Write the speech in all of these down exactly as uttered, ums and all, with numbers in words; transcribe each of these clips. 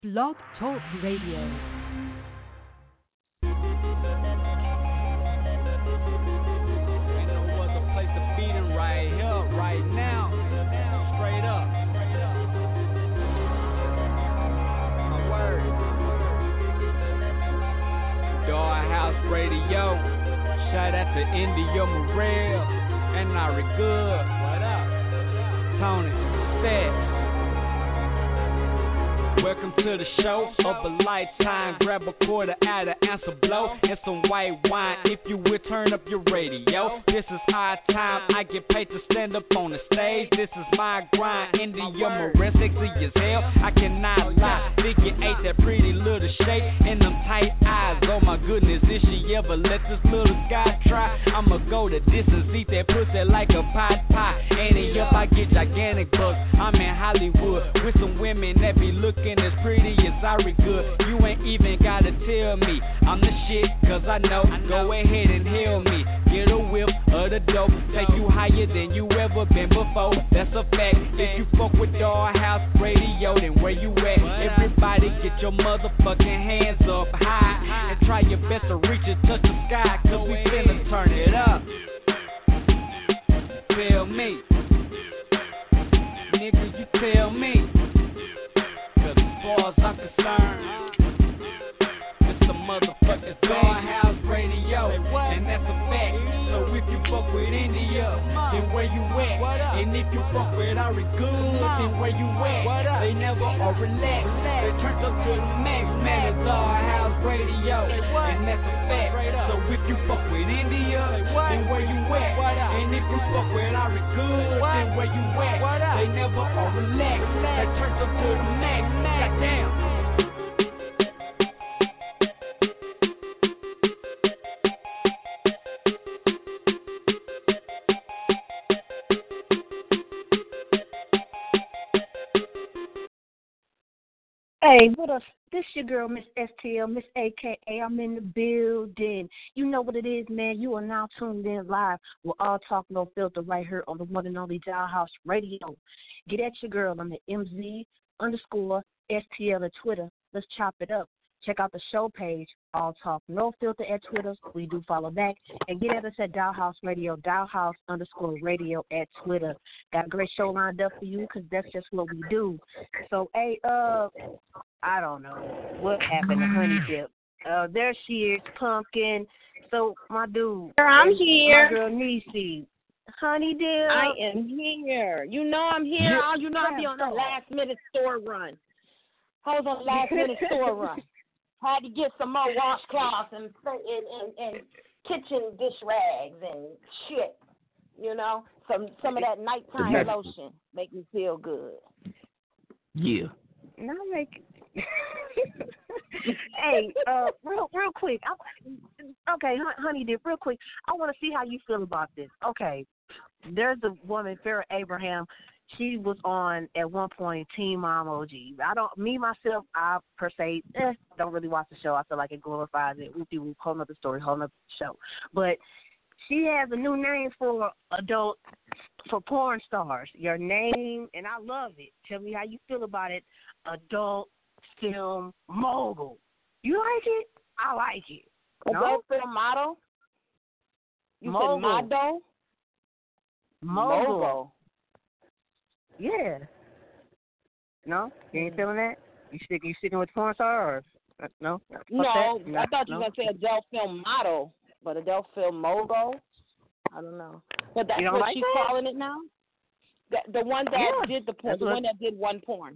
Blog Talk Radio. Radio. Shout out to India Morel and Ari Good. What up? Tony, Fat. Welcome to the show of a lifetime. Grab a quarter out of answer blow and some white wine. If you would turn up your radio. This is our time. I get paid to stand up on the stage. This is my grind. India Morel, sexy as hell. I cannot lie. Figure eight, that pretty little shape and them tight eyes. Oh my goodness, if she ever let this little guy try, I'ma go the distance, eat that pussy like a pot pie. And up, I get gigantic bucks. I'm in Hollywood with some women that be looking as pretty as Ari Good. You ain't even gotta tell me I'm the shit, cause I know. Go ahead and hail me. Get a whiff of the dope. Take you higher than you ever been before. That's a fact. If you fuck with Dollhouse Radio, then where you at? Everybody get your motherfucking hands up high and try your best to reach and touch the sky, cause we finna turn it up. Tell me, nigga, you tell me. Cause as far as I'm concerned, it's a motherfucking Dollhouse Radio, and that's a fact. So if you fuck with India, then where you at? And if you fuck with Ari Good, then where you at? They never are relaxed. They turned up to the max, man. It's Dollhouse Radio, and that's a fact. So if you fuck with India, then where you at? And if you fuck with Ari Good, then where you at? They never are relaxed. They turned up to the max. Goddamn. Hey, what up? This your girl, Miss S T L, Miss A K A. I'm in the building. You know what it is, man. You are now tuned in live with All Talk No Filter right here on the one and only Dollhouse Radio. Get at your girl on the M Z underscore S T L at Twitter. Let's chop it up. Check out the show page, All Talk No Filter at Twitter. We do follow back. And get at us at Dollhouse Radio, Dollhouse underscore radio at Twitter. Got a great show lined up for you because that's just what we do. So, hey, uh, I don't know what happened to Honey Dip. Uh, there she is, Pumpkin. So, my dude. I'm here. My girl, Niecy. Honey Dip. I am here. You know I'm here. Oh, you know I'll be on the last minute store run. I was on last minute store run. Had to get some more washcloths and, and and and kitchen dish rags and shit. You know, some some of that nighttime lotion make me feel good. Yeah. Not make. Hey, uh, real real quick. I, okay, Honey Dip, real quick. I want to see how you feel about this. Okay, there's a woman, Farrah Abraham. She was on at one point Teen Mom O G. I don't, me myself, I per se eh, don't really watch the show. I feel like it glorifies it. Whoopie whoop, whole nother story, whole nother show. But she has a new name for adult, for porn stars. Your name, and I love it. Tell me how you feel about it. Adult film mogul. You like it? I like it. Adult no? film model. You mogul. said model. Mogul. Mogul. Yeah. No? You ain't feeling that? You stick, you sticking with porn star or no? No, no, I thought you no. were going to say adult film model, but adult film mogul? I don't know. But that's what like she's that? calling it now? The, the one that yeah, did the porn, the what... one that did one porn.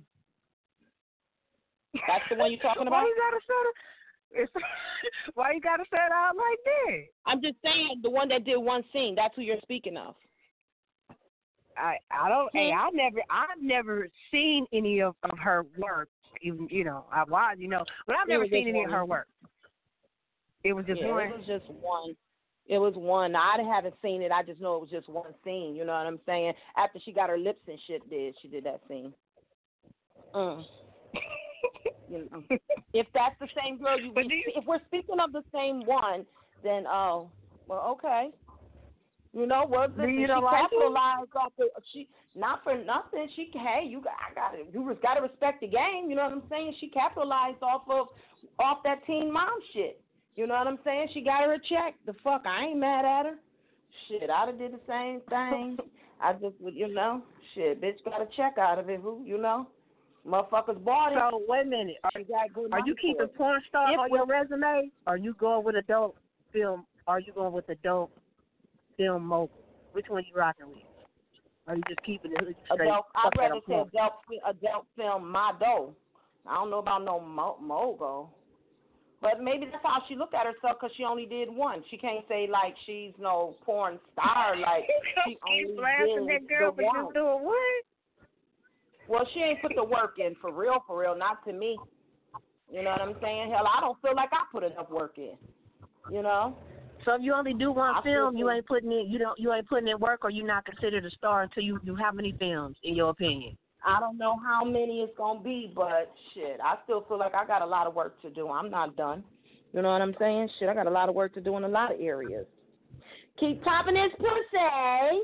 That's the one you're talking about? Why you gotta say it? Why you gotta say it out like that? I'm just saying the one that did one scene. That's who you're speaking of. I I don't. Hmm? Hey, I never I've never seen any of, of her work. Even you know I was you know, but I've never seen any one. of her work. It was just yeah, one. It was just one. It was one. I haven't seen it. I just know it was just one scene. You know what I'm saying? After she got her lips and shit, did she did that scene? Mm. You know, if that's the same girl, you, you if we're speaking of the same one, then oh, well, okay. You know what? Listen, you she don't like capitalized off the she not for nothing. She hey, you got I got to you got to respect the game. You know what I'm saying? She capitalized off of off that teen mom shit. You know what I'm saying? She got her a check. The fuck, I ain't mad at her. Shit, I'd have did the same thing. I just would, you know, shit, bitch got a check out of it. Who, you know, motherfuckers bought it. So wait a minute. Are, are you keeping it. porn star if on your resume? Are you going with adult film? Are you going with adult film mogul? Which one you rocking with? Are you just keeping it straight? Adult, I'd rather say adult, adult film model. I don't know about no mo- mogul. But maybe that's how she look at herself because she only did one. She can't say, like, she's no porn star. Like, she only did that girl the for one. just doing what? Well, she ain't put the work in, for real, for real, not to me. You know what I'm saying? Hell, I don't feel like I put enough work in, you know? So if you only do one I film, you feel- ain't putting in you don't you ain't putting in work, or you not considered a star until you do how many films in your opinion? I don't know how many it's going to be, but shit, I still feel like I got a lot of work to do. I'm not done. You know what I'm saying? Shit, I got a lot of work to do in a lot of areas. Keep popping this pussy.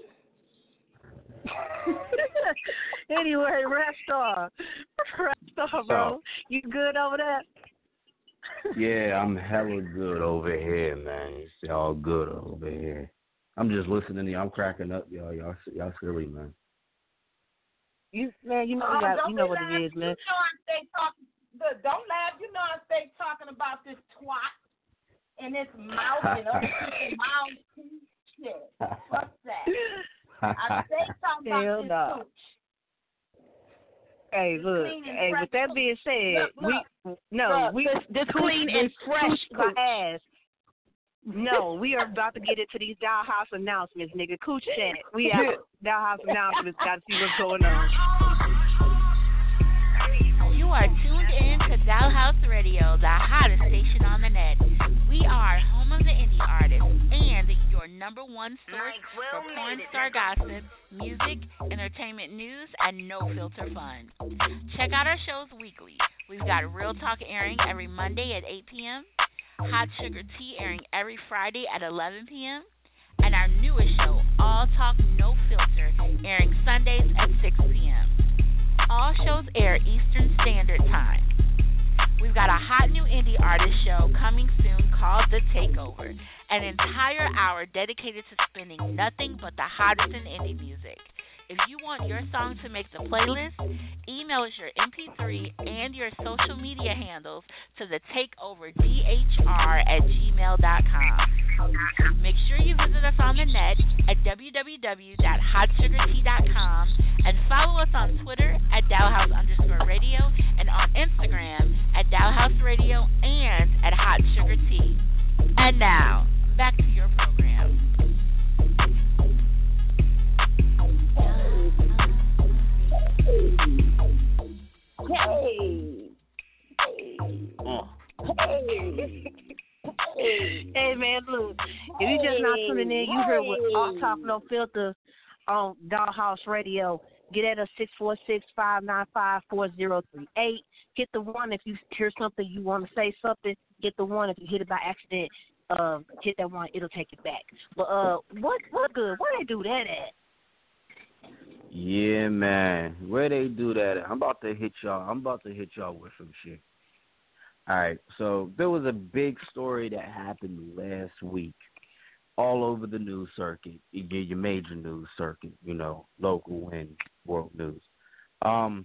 Anyway, rap star. Rap star, bro. You good over there? Yeah, I'm hella good over here, man. It's all good over here. I'm just listening to you. I'm cracking up, y'all. Y'all, y'all silly, man. You man, you know Oh, you, got, don't you know be what laughing. it is, man. You know I stay talking. Look, don't laugh. You know I stay talking about this twat and this mouth and other people's mouths too. Shit. What's that? I stay talking Hell about this no. coach. Hey, look. Clean and Hey, fresh with that coach. being said, Look, look. we no, Look, we this, this cooch- clean and this fresh cooch my coach. ass. No, we are about to get into these Dollhouse announcements, nigga. Cooch chat. We have Dollhouse announcements. Got to see what's going on. You are tuned in to Dollhouse Radio, the hottest station on the net. We are home of the indie artists and your number one source for porn star gossip, music, entertainment news, and no filter fun. Check out our shows weekly. We've got Real Talk airing every Monday at eight p.m., Hot Sugar Tea airing every Friday at eleven p.m., and our newest show, All Talk No Filter, airing Sundays at six p.m. All shows air Eastern Standard Time. We've got a hot new indie artist show coming soon called The Takeover, an entire hour dedicated to spinning nothing but the hottest in indie music. If you want your song to make the playlist, email us your M P three and your social media handles to the takeover D H R at gmail dot com. Make sure you visit us on the net at w w w dot hot sugar tea dot com and follow us on Twitter at Dollhouse underscore radio and on Instagram at Dollhouse Radio and at Hot Sugar Tea. And now, back to your program. Hey. Hey. Oh. Hey. Hey man, look. If you just not tuning in, you heard with All Talk No Filter on Dollhouse Radio. Get at us six four six, five nine five, four zero three eight. Hit the one if you hear something you want to say something. Hit the one if you hit it by accident. Uh, hit that one, it'll take it back. But uh, what what good? Where they do that at? Yeah, man. Where they do that at? I'm about to hit y'all. I'm about to hit y'all with some shit. All right. So there was a big story that happened last week all over the news circuit, your, your major news circuit, you know, local and world news. Um,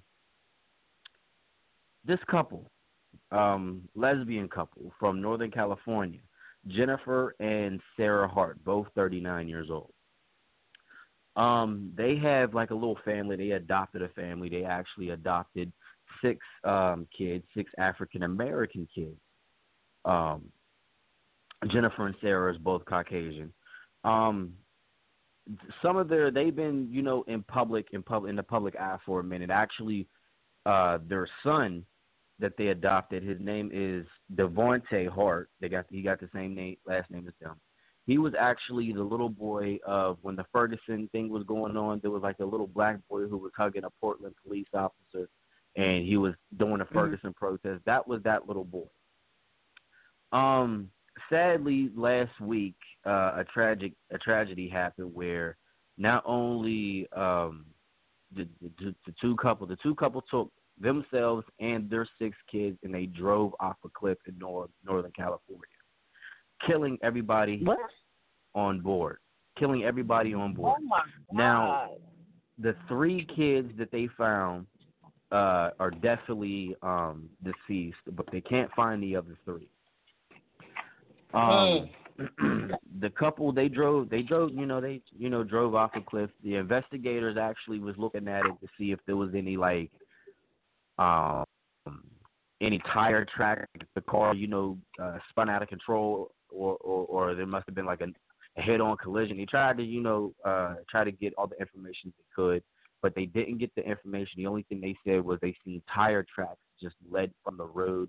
this couple, um, lesbian couple from Northern California, Jennifer and Sarah Hart, both thirty-nine years old. Um, they have like a little family. They adopted a family. They actually adopted six um, kids, six African American kids. Um, Jennifer and Sarah is both Caucasian. Um, some of their they've been you know in public in public in the public eye for a minute. Actually, uh, their son that they adopted, his name is Devontae Hart. They got he got the same name last name as them. He was actually the little boy of when the Ferguson thing was going on. There was like a little black boy who was hugging a Portland police officer, and he was doing a Ferguson mm-hmm. protest. That was that little boy. Um, sadly, last week, uh, a tragic a tragedy happened where not only um, the, the the two couple the two couple took themselves and their six kids and they drove off a cliff in North, Northern California, killing everybody what? on board. Killing everybody on board. Oh my God. Now, the three kids that they found uh, are definitely um, deceased, but they can't find the other three. Um, mm. The couple they drove, they drove, you know, they you know drove off a cliff. The investigators actually was looking at it to see if there was any like, um, any tire track. The car, you know, uh, spun out of control, or, or or there must have been like a a head-on collision. They tried to, you know, uh, try to get all the information they could, but they didn't get the information. The only thing they said was they seen tire tracks just led from the road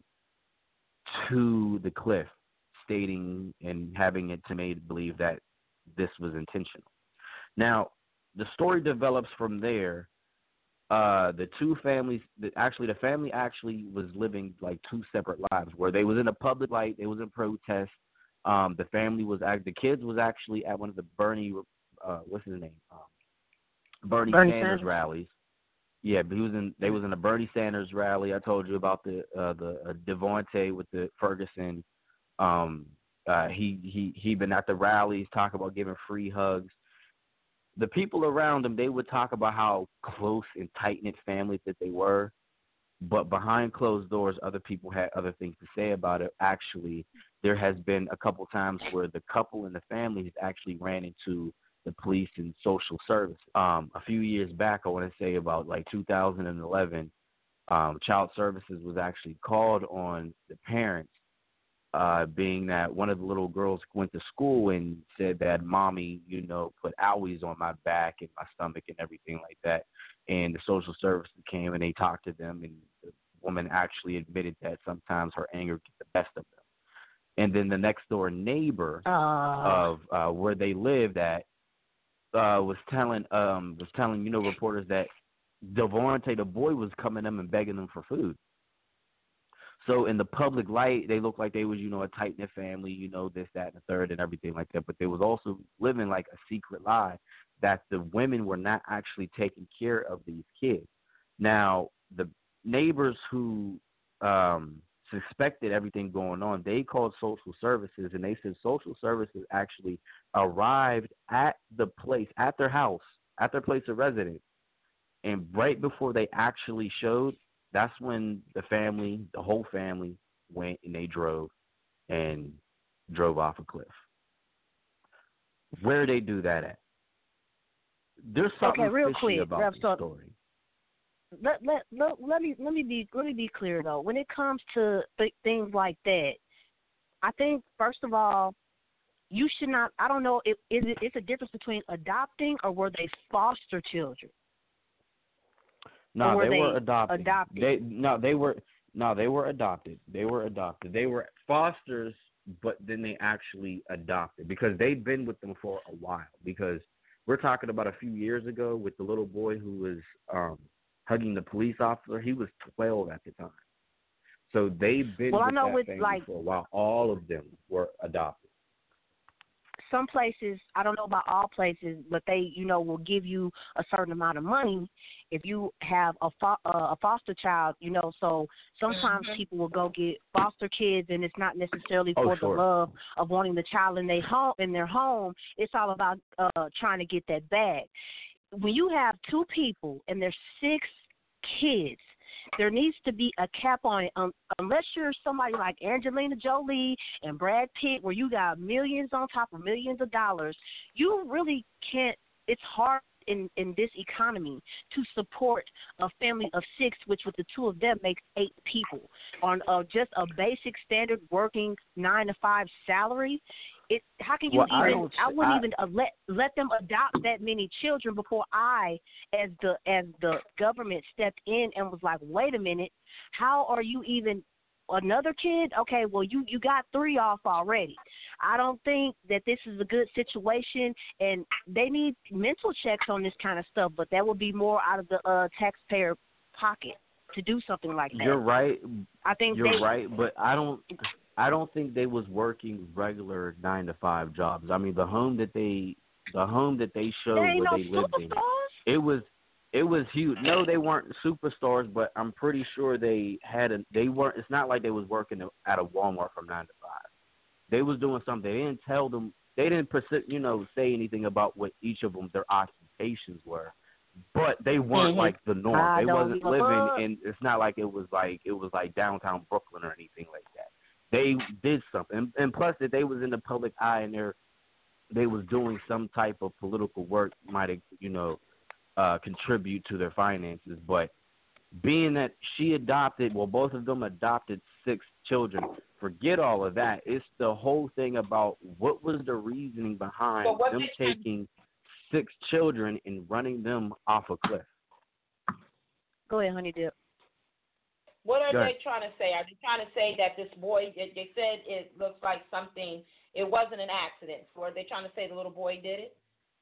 to the cliff, stating and having it to made believe that this was intentional. Now, the story develops from there. Uh, the two families, the, actually, the family actually was living like two separate lives, where they was in a public light, they was in protest. Um, the family was act. The kids was actually at one of the Bernie, uh, what's his name, um, Bernie, Bernie Sanders, Sanders rallies. Yeah, but he was in. They was in a Bernie Sanders rally. I told you about the uh, the uh, Devontae with the Ferguson. Um, uh, he he he been at the rallies, talk about giving free hugs. The people around him, they would talk about how close and tight knit families that they were. But behind closed doors, other people had other things to say about it. Actually, there has been a couple times where the couple and the family has actually ran into the police and social services. Um, a few years back, I want to say about like two thousand eleven, um, Child Services was actually called on the parents, uh, being that one of the little girls went to school and said that mommy, you know, put owies on my back and my stomach and everything like that. And the social services came and they talked to them, and the woman actually admitted that sometimes her anger gets the best of them. And then the next door neighbor uh, of uh, where they lived at uh, was telling um, was telling you know reporters that Devontae, the boy, was coming to them and begging them for food. So in the public light, they looked like they was, you know, a tight-knit family, you know, this, that, and the third and everything like that. But they was also living like a secret lie that the women were not actually taking care of these kids. Now, the neighbors who um, suspected everything going on, they called social services, and they said social services actually arrived at the place, at their house, at their place of residence. And right before they actually showed, that's when the family, the whole family, went and they drove and drove off a cliff. Where did they do that at? There's something okay, real fishy quick, about Rev, the so story. Let, let let let me let me be let me be clear though. When it comes to th- things like that, I think first of all, you should not. I don't know if is it, it's a difference between adopting or were they foster children. No, were they, they were adopted. adopted? They no, they were no, they were adopted. They were adopted. They were fosters, but then they actually adopted because they'd been with them for a while. Because we're talking about a few years ago with the little boy who was um, hugging the police officer. He was twelve at the time, so they've been well, with I know that with, family like, for a while. All of them were adopted. Some places, I don't know about all places, but they, you know, will give you a certain amount of money if you have a fo- uh, a foster child, you know. So sometimes mm-hmm. people will go get foster kids, and it's not necessarily Oh, for sure. the love of wanting the child in their home. In their home, it's all about uh, trying to get that bag. When you have two people and there's six kids, there needs to be a cap on it. Um, unless you're somebody like Angelina Jolie and Brad Pitt, where you got millions on top of millions of dollars, you really can't. It's hard in, in this economy to support a family of six, which with the two of them makes eight people on uh, just a basic standard working nine to five salary. It, how can you Well, I even? don't- I, wouldn't I- even uh, let let them adopt that many children before I, as the as the government, stepped in and was like, wait a minute, how are you even another kid? Okay, well you you got three off already. I don't think that this is a good situation, and they need mental checks on this kind of stuff. But that would be more out of the uh, taxpayer pocket to do something like that. You're right. I think You're they, right, but I don't. I don't think they was working regular nine to five jobs. I mean, the home that they the home that they showed There ain't where no they lived in, superstars? it was it was huge. No, they weren't superstars, but I'm pretty sure they had a they weren't. It's not like they was working at a Walmart from nine to five. They was doing something. They didn't tell them. They didn't you know say anything about what each of them their occupations were. But they weren't mm-hmm. like the norm. I They don't wasn't give a living fuck. in. It's not like it was like it was like downtown Brooklyn or anything like that. They did something, and, and plus that they was in the public eye and they they was doing some type of political work might have you know uh, contribute to their finances. But being that she adopted, well, both of them adopted six children. Forget all of that. It's the whole thing about what was the reasoning behind So what them they- taking six children and running them off a cliff. Go ahead, honey dip. What are Go ahead. they trying to say? Are they trying to say that this boy, they they said it looks like something, it wasn't an accident. So are they trying to say the little boy did it?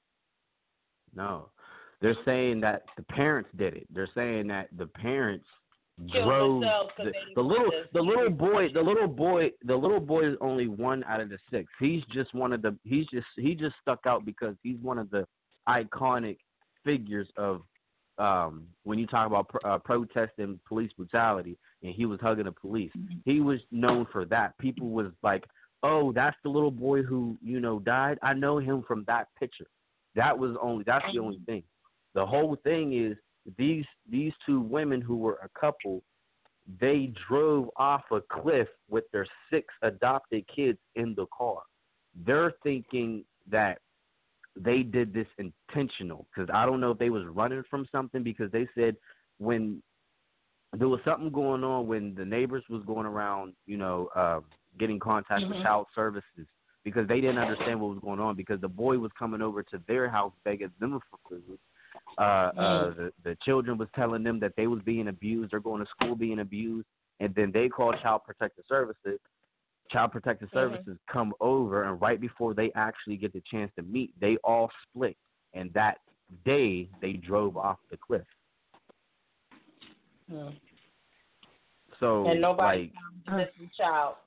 No. They're saying that the parents did it. They're saying that the parents Killed drove themselves 'cause the, they didn't the little want the to- little boy the little boy the little boy is only one out of the six. He's just one of the he's just he just stuck out because he's one of the iconic figures of um when you talk about uh, protesting police brutality and he was hugging the police. He was known for that. People was like, "Oh, that's the little boy who, you know, died. I know him from that picture." That was only that's the only thing. The whole thing is these these two women who were a couple, they drove off a cliff with their six adopted kids in the car. They're thinking that they did this intentional because I don't know if they was running from something because they said when there was something going on when the neighbors was going around, you know, uh, getting contact Mm-hmm. with child services because they didn't understand what was going on because the boy was coming over to their house begging them for food. Uh, uh, the, the children was telling them that they was being abused. They're going to school being abused. And then they called Child Protective Services. Child Protective Services mm-hmm. come over, and right before they actually get the chance to meet, they all split. And that day, they drove off the cliff. Hmm. So, and nobody like, found the missing child.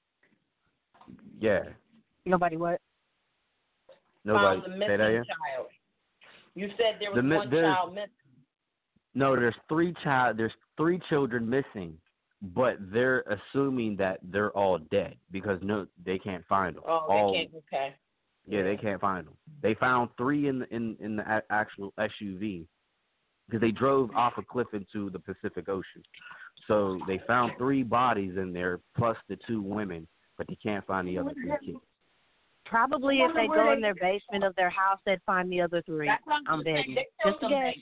Yeah. Nobody what? Nobody Found the say missing that again? child. You said there was the, one there's, child missing. No, there's three child. There's three children missing, but they're assuming that they're all dead because no, they can't find them. Oh, all, they can't. Okay. Yeah, they can't find them. They found three in the, in in the a- actual S U V because they drove off a cliff into the Pacific Ocean. So they found three bodies in there plus the two women, but they can't find the other three kids. Probably if they go in their basement of their house, they'd find the other three. I'm betting. Just a guess.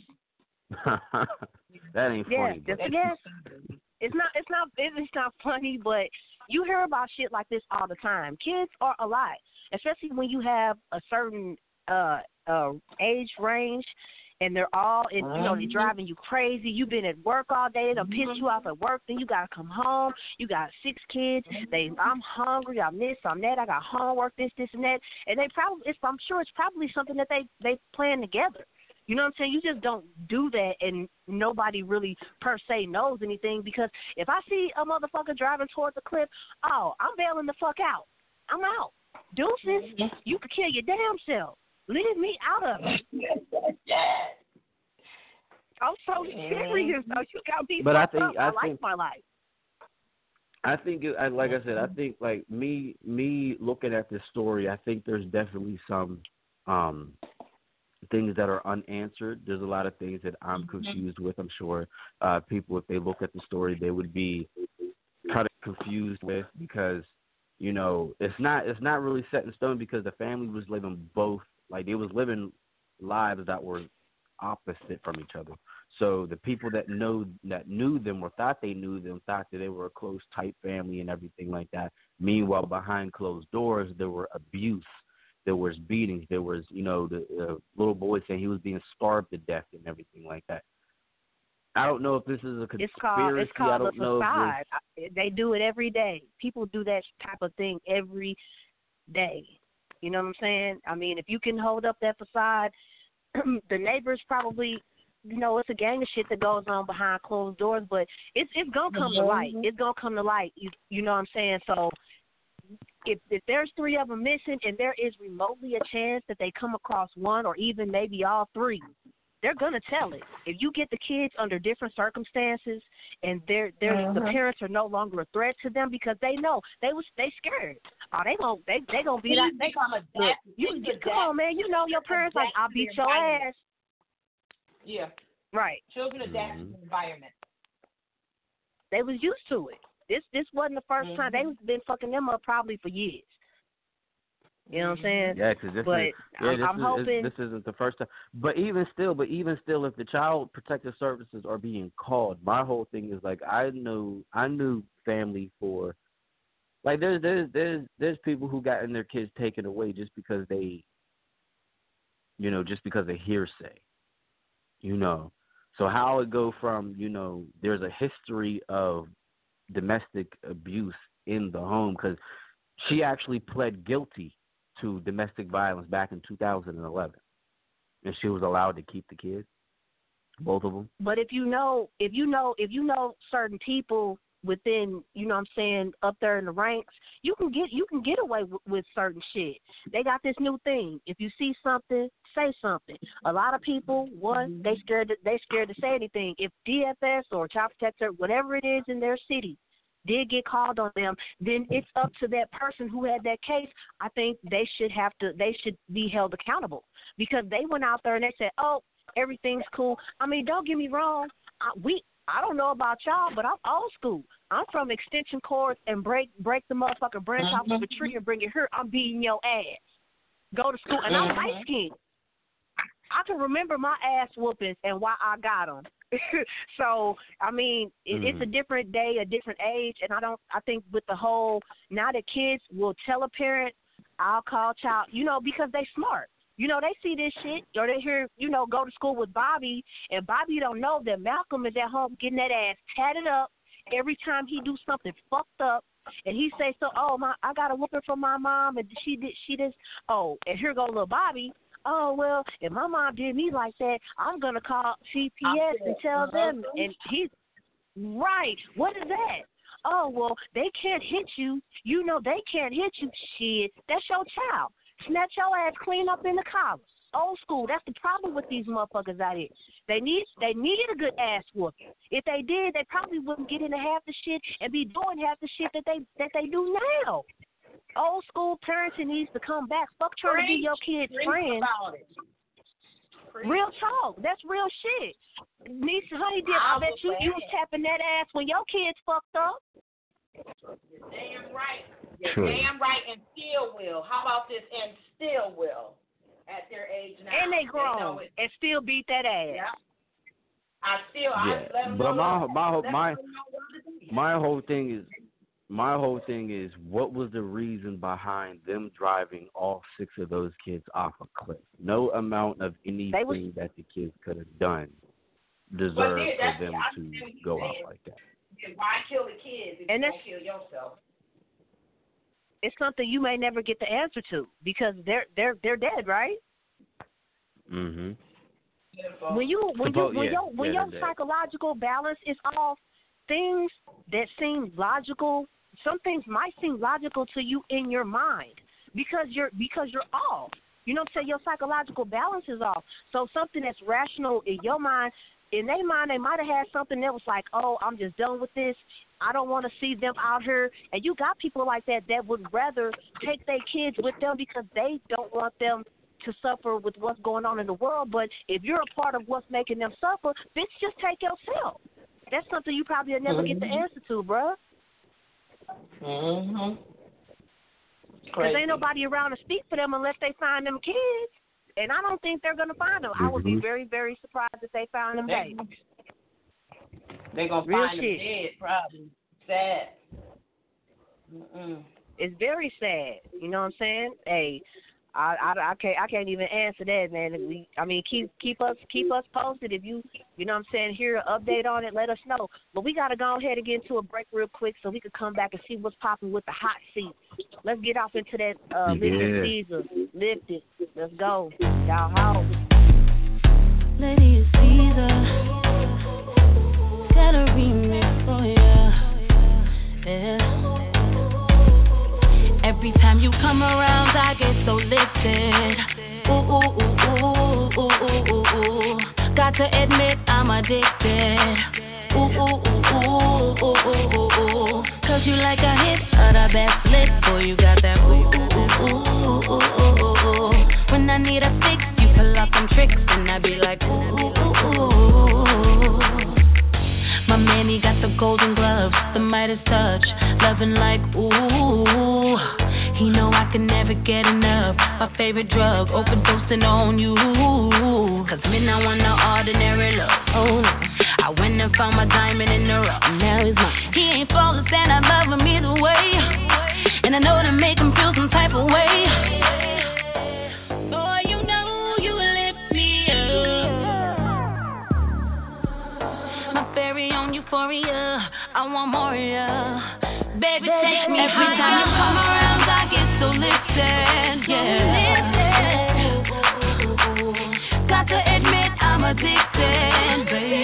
That ain't Yeah, funny. just but- a guess. It's not. It's not. It's not funny, but you hear about shit like this all the time. Kids are alive, especially when you have a certain uh, uh, age range, and they're all, in, you know, they're driving you crazy. You've been at work all day. They'll piss you off at work. Then you gotta come home. You got six kids. They, I'm hungry. I'm this. I'm that. I got homework. This, this, and that. And they probably, it's, I'm sure it's probably something that they they plan together. You know what I'm saying? You just don't do that, and nobody really per se knows anything. Because if I see a motherfucker driving towards the cliff, oh, I'm bailing the fuck out. I'm out. Deuces, you could kill your damn self. Leave me out of it. I'm so serious. Though. You got me But I fucked think- up. I I, like think- my life. I think, it, I- like I said, I think like me, me looking at this story, I think there's definitely some um, things that are unanswered. There's a lot of things that I'm confused with. I'm sure uh, people, if they look at the story, they would be kind of confused with because you know it's not it's not really set in stone because the family was living both like they was living lives that were opposite from each other. So the people that know that knew them or thought they knew them thought that they were a close, tight family and everything like that. Meanwhile, behind closed doors, there were abuse, there was beatings, there was, you know, the uh, little boy saying he was being starved to death and everything like that. I don't know if this is a conspiracy. It's called it's called I a don't know facade. if They do it every day. People do that type of thing every day. You know what I'm saying? I mean, if you can hold up that facade, the neighbors probably, you know, it's a gang of shit that goes on behind closed doors, but it's it's gonna come to light. It's gonna come to light. You you know what I'm saying? So if if there's three of them missing and there is remotely a chance that they come across one or even maybe all three, they're gonna tell it. If you get the kids under different circumstances and they're they're mm-hmm. the parents are no longer a threat to them because they know they was they scared. Oh, they gonna they they gonna be like they gonna look, you just come on, man. You know your parents like I'll beat your ass. Yeah. Right. Children adapt mm-hmm. to the environment. They was used to it. This this wasn't the first mm-hmm. time. They've been fucking them up probably for years. You know what I'm saying? Yeah, because this, but is, yeah, I'm, this, I'm is, hoping... this isn't the first time. But even still, but even still, if the child protective services are being called, my whole thing is like I knew I knew family for like there's there's there's there's people who gotten their kids taken away just because they, you know, just because of hearsay, you know. So how it go from, you know, there's a history of domestic abuse in the home because she actually pled guilty to domestic violence back in two thousand eleven, and she was allowed to keep the kids, both of them. But if you know, if you know, if you know certain people within, you know what I'm saying, up there in the ranks, you can get you can get away with, with certain shit. They got this new thing. If you see something, say something. A lot of people, one, they scared to, they scared to say anything. If D F S or Child Protector, whatever it is in their city, did get called on them, then it's up to that person who had that case. I think they should have to, they should be held accountable because they went out there and they said, oh, everything's cool. I mean, don't get me wrong. I, we, I don't know about y'all, but I'm old school. I'm from extension cords and break break the motherfucking branch mm-hmm. off of a tree and bring it here. I'm beating your ass. Go to school. And I'm mm-hmm. light skinned. I can remember my ass whoopings and why I got them. So, I mean, it, mm. it's a different day, a different age, and I don't. I think with the whole now that kids will tell a parent, I'll call child, you know, because they smart. You know, they see this shit, or they hear, you know, go to school with Bobby, and Bobby don't know that Malcolm is at home getting that ass tatted up every time he do something fucked up, and he say, so, oh, my, I got a whooping from my mom, and she did, she did, oh, and here go little Bobby. Oh, well, if my mom did me like that, I'm going to call C P S and tell them. And he's right. What is that? Oh, well, they can't hit you. You know they can't hit you. Shit, that's your child. Snatch your ass clean up in the collar. Old school. That's the problem with these motherfuckers out here. They need they needed a good ass whooping. If they did, they probably wouldn't get into half the shit and be doing half the shit that they that they do now. Old school parenting needs to come back. Fuck trying Preach. to be your kid's friend. Real talk. That's real shit. Niece, honey, did I, I bet you you was tapping that ass when your kids fucked up. You're damn right. You're True. damn right, and still will. How about this? And still will at their age now. And they grown they and still beat that ass. Yeah. I still. Yeah. I let them but know my that. my Let my my, my whole thing is. My whole thing is, what was the reason behind them driving all six of those kids off a cliff? No amount of anything was, that the kids could have done deserved for them to go out like that. Why kill the kids if and you don't kill yourself? It's something you may never get the answer to because they're they're they're dead, right? Mhm. When you when Suppo- you when yeah, your when yeah, your psychological balance is off, things that seem logical. Some things might seem logical to you in your mind because you're because you're off. You know what I'm saying? Your psychological balance is off. So something that's rational in your mind, in their mind, they might have had something that was like, oh, I'm just done with this. I don't want to see them out here. And you got people like that that would rather take their kids with them because they don't want them to suffer with what's going on in the world. But if you're a part of what's making them suffer, bitch, just take yourself. That's something you probably will never mm-hmm. get the answer to, bruh. Mm-hmm. Because ain't nobody around to speak for them unless they find them kids. And I don't think they're going to find them. Mm-hmm. I would be very, very surprised if they found them dead. They're going to find shit. them dead, probably. Sad. Mm-mm. It's very sad. You know what I'm saying? Hey, I, I, I can't I can't even answer that, man. We, I mean, keep keep us keep us posted. If you you know what I'm saying, hear an update on it, let us know. But we gotta go ahead and get into a break real quick so we can come back and see what's popping with the hot seat. Let's get off into that uh, yeah. Little Caesar. Lift it. Let's go. Y'all how? Little Caesar. Got a remix for ya. Yeah. Every time come around, I get so lifted. Ooh, ooh, ooh, ooh, ooh, ooh, ooh, ooh. Got to admit I'm addicted. Ooh, ooh, ooh, ooh, ooh, ooh, ooh, ooh. Cause you like a hit of the best lit. Boy, you got that ooh, ooh, ooh, ooh, ooh, ooh, ooh, ooh. When I need a fix, you pull up them tricks. And I be like, ooh, ooh, ooh, ooh. My man, he got the golden gloves, the Midas touch. Loving like, ooh. He know I can never get enough. My favorite drug, overdosing on you. Cause me not want no ordinary love. Oh no. I went and found my diamond in the rough. Now he's mine. He ain't flawless and I love him either way. And I know to make him feel some type of way. Boy, you know you lift me up. My very own euphoria. I want more of ya. Baby, take me every higher. Time you come around, I get so lifted, yeah. Got to admit I'm addicted, baby.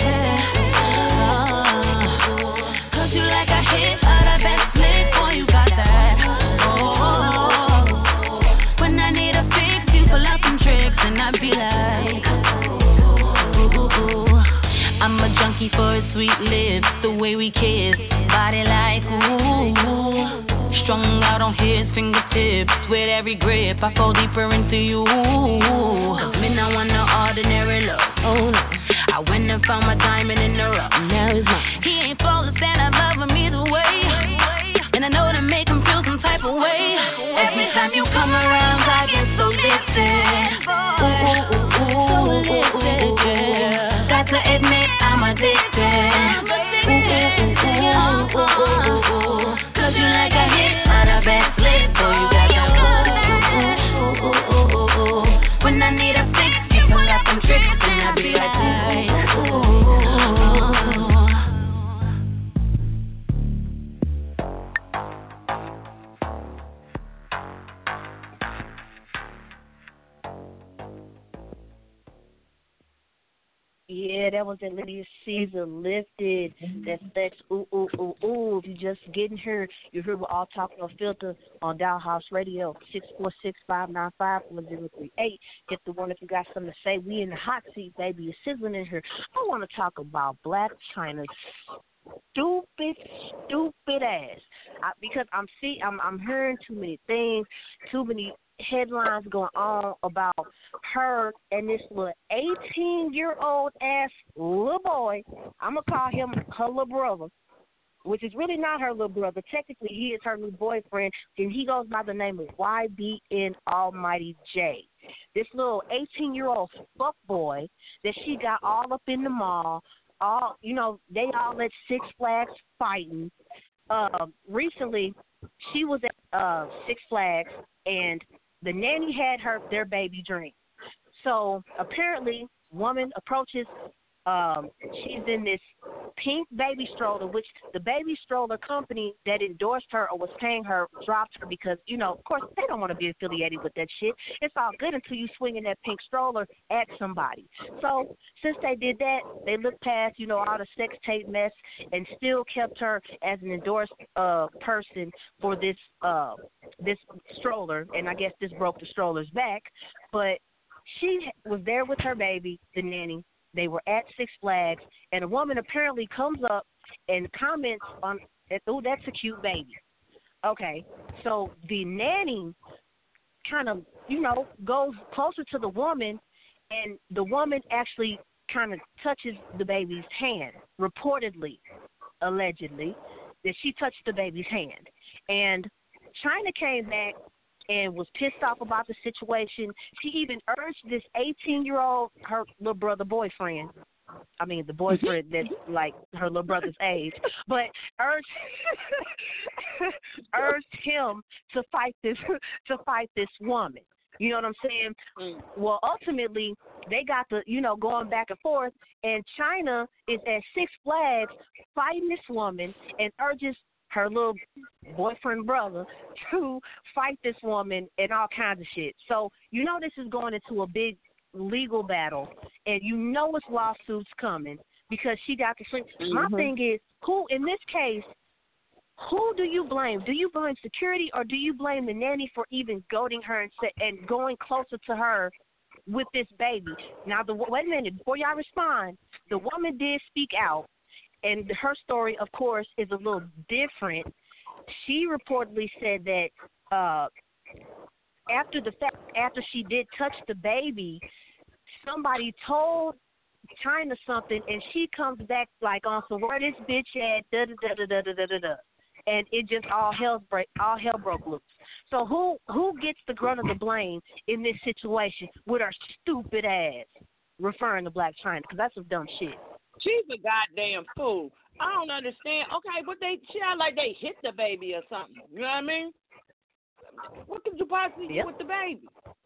Oh, cause you like a hit of the best lick, boy, you got that. Oh, when I need a fix, you pull out some tricks, and I be like, ooh, ooh, ooh. I'm a junkie for his sweet lips, the way we kiss, body like ooh. Strung out on his fingertips with every grip, I fall deeper into you. Cause me not want no ordinary love. Oh no, I went and found my diamond in the rough. Now he's mine. He ain't flawless and I love him either way. And I know to make him feel some type of way. Every time you come around, I get so lifted. Ooh, ooh, ooh, ooh, ooh, ooh, ooh. Got to admit I'm addicted. Ooh, ooh, ooh, ooh, ooh, ooh, ooh. Cause you like a hit of the best lit, boy, you got that ooh, ooh, ooh, ooh, ooh, ooh, ooh. When I need a fix, you pull out some tricks, and I be like, ooh, ooh, ooh, ooh. Yeah, that was that Lydia Caesar lifted. That sex, ooh, ooh, ooh, ooh. If you just getting here, you heard we're all talking on filter on Dollhouse Radio, six four six, five nine five, four zero three eight. Get the one if you got something to say. We in the hot seat, baby. It's sizzling in here. I want to talk about Blac Chyna's stupid, stupid ass. I, because I'm see, I'm, I'm hearing too many things, too many headlines going on about her and this little eighteen-year-old ass little boy. I'm going to call him her little brother, which is really not her little brother. Technically, he is her new boyfriend, and he goes by the name of Y B N Almighty J. This little eighteen-year-old fuck boy that she got all up in the mall, all, you know, they all at Six Flags fighting. Uh, recently, she was at uh, Six Flags, and the nanny had her their baby drink. So apparently, woman approaches. Um, she's in this pink baby stroller, which the baby stroller company that endorsed her or was paying her dropped her because, you know, of course, they don't want to be affiliated with that shit. It's all good until you swing in that pink stroller at somebody. So since they did that, they looked past, you know, all the sex tape mess and still kept her as an endorsed uh, person for this uh, this stroller. And I guess this broke the stroller's back. But she was there with her baby, the nanny. They were at Six Flags, and a woman apparently comes up and comments on, oh, that's a cute baby. Okay, so the nanny kind of, you know, goes closer to the woman, and the woman actually kind of touches the baby's hand, reportedly, allegedly, that she touched the baby's hand. And Chyna came back and was pissed off about the situation. She even urged this eighteen-year-old, her little brother boyfriend, I mean the boyfriend that's like her little brother's age, but urged urged him to fight this to fight this woman. You know what I'm saying? Mm. Well, ultimately, they got the, you know, going back and forth, and Chyna is at Six Flags fighting this woman and urges her little boyfriend brother to fight this woman and all kinds of shit. So you know this is going into a big legal battle, and you know it's lawsuits coming because she got the free. Mm-hmm. My thing is, who in this case, who do you blame? Do you blame security or do you blame the nanny for even goading her and, say, and going closer to her with this baby? Now, the wait a minute, before y'all respond, the woman did speak out, and her story, of course, is a little different. She reportedly said that uh, after the fact, after she did touch the baby, somebody told China something, and she comes back like on some where this bitch at, da da da da da da da da, and it just all hell break, all hell broke loose. So who who gets the grunt of the blame in this situation with her stupid ass referring to Black China? Because that's some dumb shit. She's a goddamn fool. I don't understand. Okay, but they she act like they hit the baby or something. You know what I mean? What could you possibly Yep. do with the baby?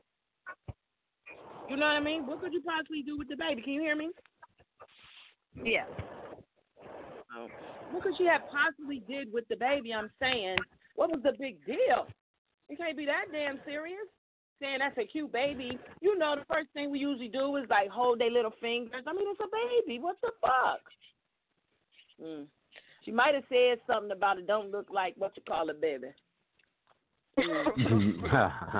You know what I mean? What could you possibly do with the baby? Can you hear me? Yeah. Oh. What could she have possibly did with the baby? I'm saying, what was the big deal? It can't be that damn serious. Saying that's a cute baby. You know, the first thing we usually do is like hold their little fingers. I mean, it's a baby. What the fuck? Mm. She might have said something about it. Don't look like what you call a baby. Mm.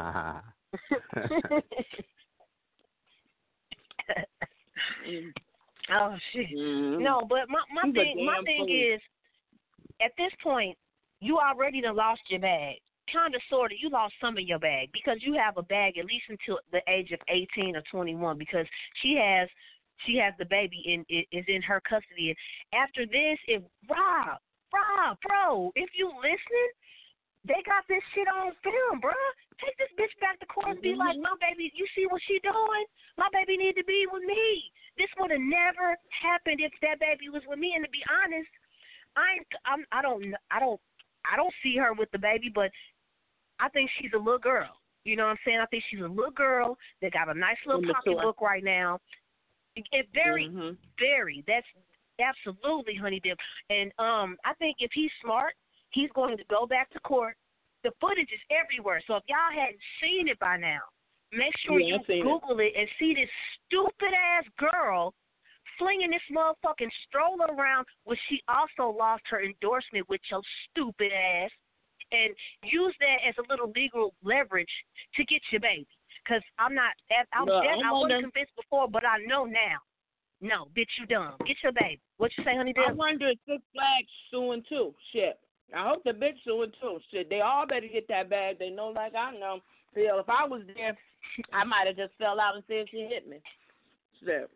Oh shit! Mm-hmm. No, but my my She's a thing my damn thing fool. is, at this point, you already done lost your bag. Kind of, sort of, you lost some of your bag because you have a bag at least until the age of eighteen or twenty-one because she has she has the baby in is in her custody. And after this, if Rob, Rob, bro, if you listening, they got this shit on film, bro. Take this bitch back to court and be Mm-hmm. like, my baby, you see what she doing? My baby need to be with me. This would have never happened if that baby was with me. And to be honest, I ain't, I'm, I don't, I don't, I don't see her with the baby, but I think she's a little girl. You know what I'm saying? I think she's a little girl that got a nice little pocketbook right now. It's very, Mm-hmm. very. That's absolutely, honey dip. And um, I think if he's smart, he's going to go back to court. The footage is everywhere. So if y'all hadn't seen it by now, make sure Yeah, you I've seen Google it. it and see this stupid ass girl flinging this motherfucking stroller around when she also lost her endorsement with your stupid ass, and use that as a little legal leverage to get your baby. Because I'm not, I, Look, I, I'm I wasn't wondering- convinced before, but I know now. No, bitch, you dumb. Get your baby. What you say, honey? I Dip? wonder if Six Flags suing too. Shit. I hope the bitch suing too. Shit. They all better get that bag. They know like I know. Hell, if I was there, I might have just fell out and said she hit me. Shit.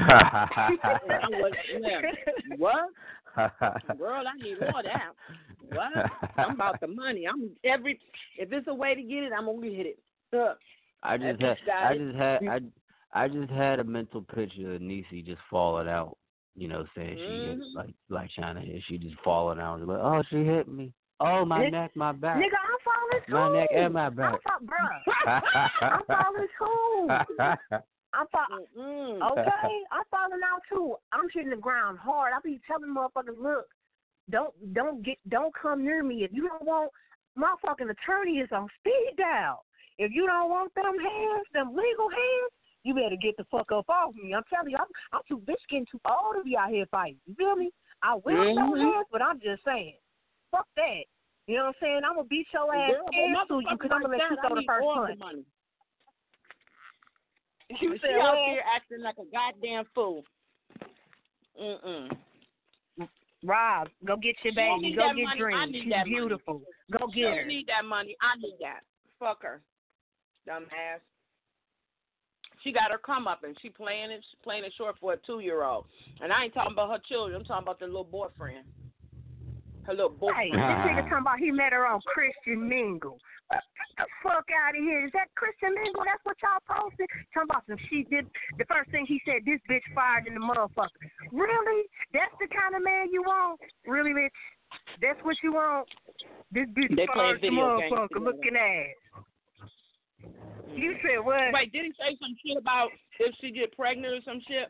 I was, yeah. What? Girl, I need more of that. What? I'm about the money. I'm every. If it's a way to get it, I'm gonna get it. Uh, I just That had, bitch got I it. just had, I, I just had a mental picture of Niecy just falling out. You know, saying she hit Mhm. like like China hit. She just falling out. Like, oh, she hit me. Oh, my Nick- neck, my back, Nigga, I'm falling too. my neck and my I'm back. fall, bruh. I'm falling too. I'm fall- Mm-mm. okay, I'm falling out too. I'm hitting the ground hard. I be telling motherfuckers, look, don't don't get don't come near me if you don't want. My fucking attorney is on speed dial. If you don't want them hands, them legal hands, you better get the fuck up off me. I'm telling you, I'm, I'm too bitch getting too old to be out here fighting. You feel me? I will Mhm. throw hands, but I'm just saying, fuck that. You know what I'm saying? I'm gonna beat your ass Girl, but and sue you motherfuckers because I'm gonna like let you that, throw I the need first all the punch. money. You She said out what? here acting like a goddamn fool. Mm-mm. Rob, go get your She don't baby. need Go that get money. I Dream. need She's that money. beautiful. Go She get don't her. need that money. I need that. Fuck her. Dumbass. She got her come up and she playing it she playing it short for a two year old. And I ain't talking about her children, I'm talking about the little boyfriend. Her little Hey, boyfriend. this nigga talking about he met her on Christian Mingle. Get the fuck out of here. Is that Christian Mingle? That's what y'all posted? Talking about some she did. The first thing he said, this bitch fired in the motherfucker. Really? That's the kind of man you want? Really, bitch? That's what you want? This bitch They fired the playing video games motherfucker together. looking ass. You said what? Wait, did he say some shit about if she get pregnant or some shit?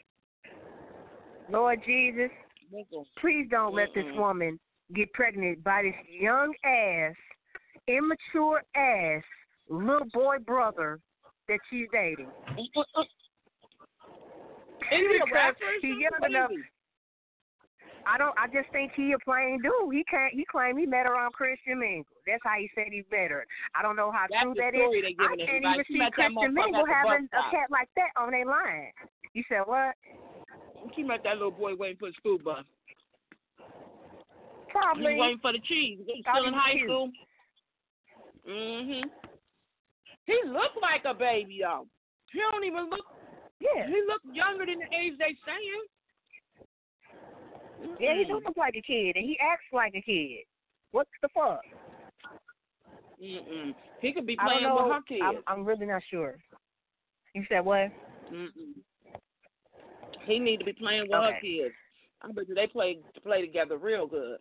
Lord Jesus, please don't let this Mm-mm. woman get pregnant by this young ass, immature ass, little boy brother that she's dating. Is he a rapper? He's What young is enough. he? I don't. I just think he a plain dude. He can't. He claimed he met her on Christian Mingle. That's how he said he met her. I don't know how That's true the that story is. they I giving can't everybody. even She see met that Christian motherfucker Mingle at the having bus a stop. cat like that on their line. You said what? She met that little boy waiting for the school bus. Probably. He was waiting for the cheese. He's Thought still he in was high cute. school. Mhm. He looked like a baby though. He don't even look. Yeah. He looked younger than the age they saying. Yeah, he do look like a kid, and he acts like a kid. What the fuck? Mm-mm. He could be I don't playing know. with her kids. I'm, I'm really not sure. You said what? Mm-mm. He need to be playing with Okay. her kids. I bet you they play play together real good.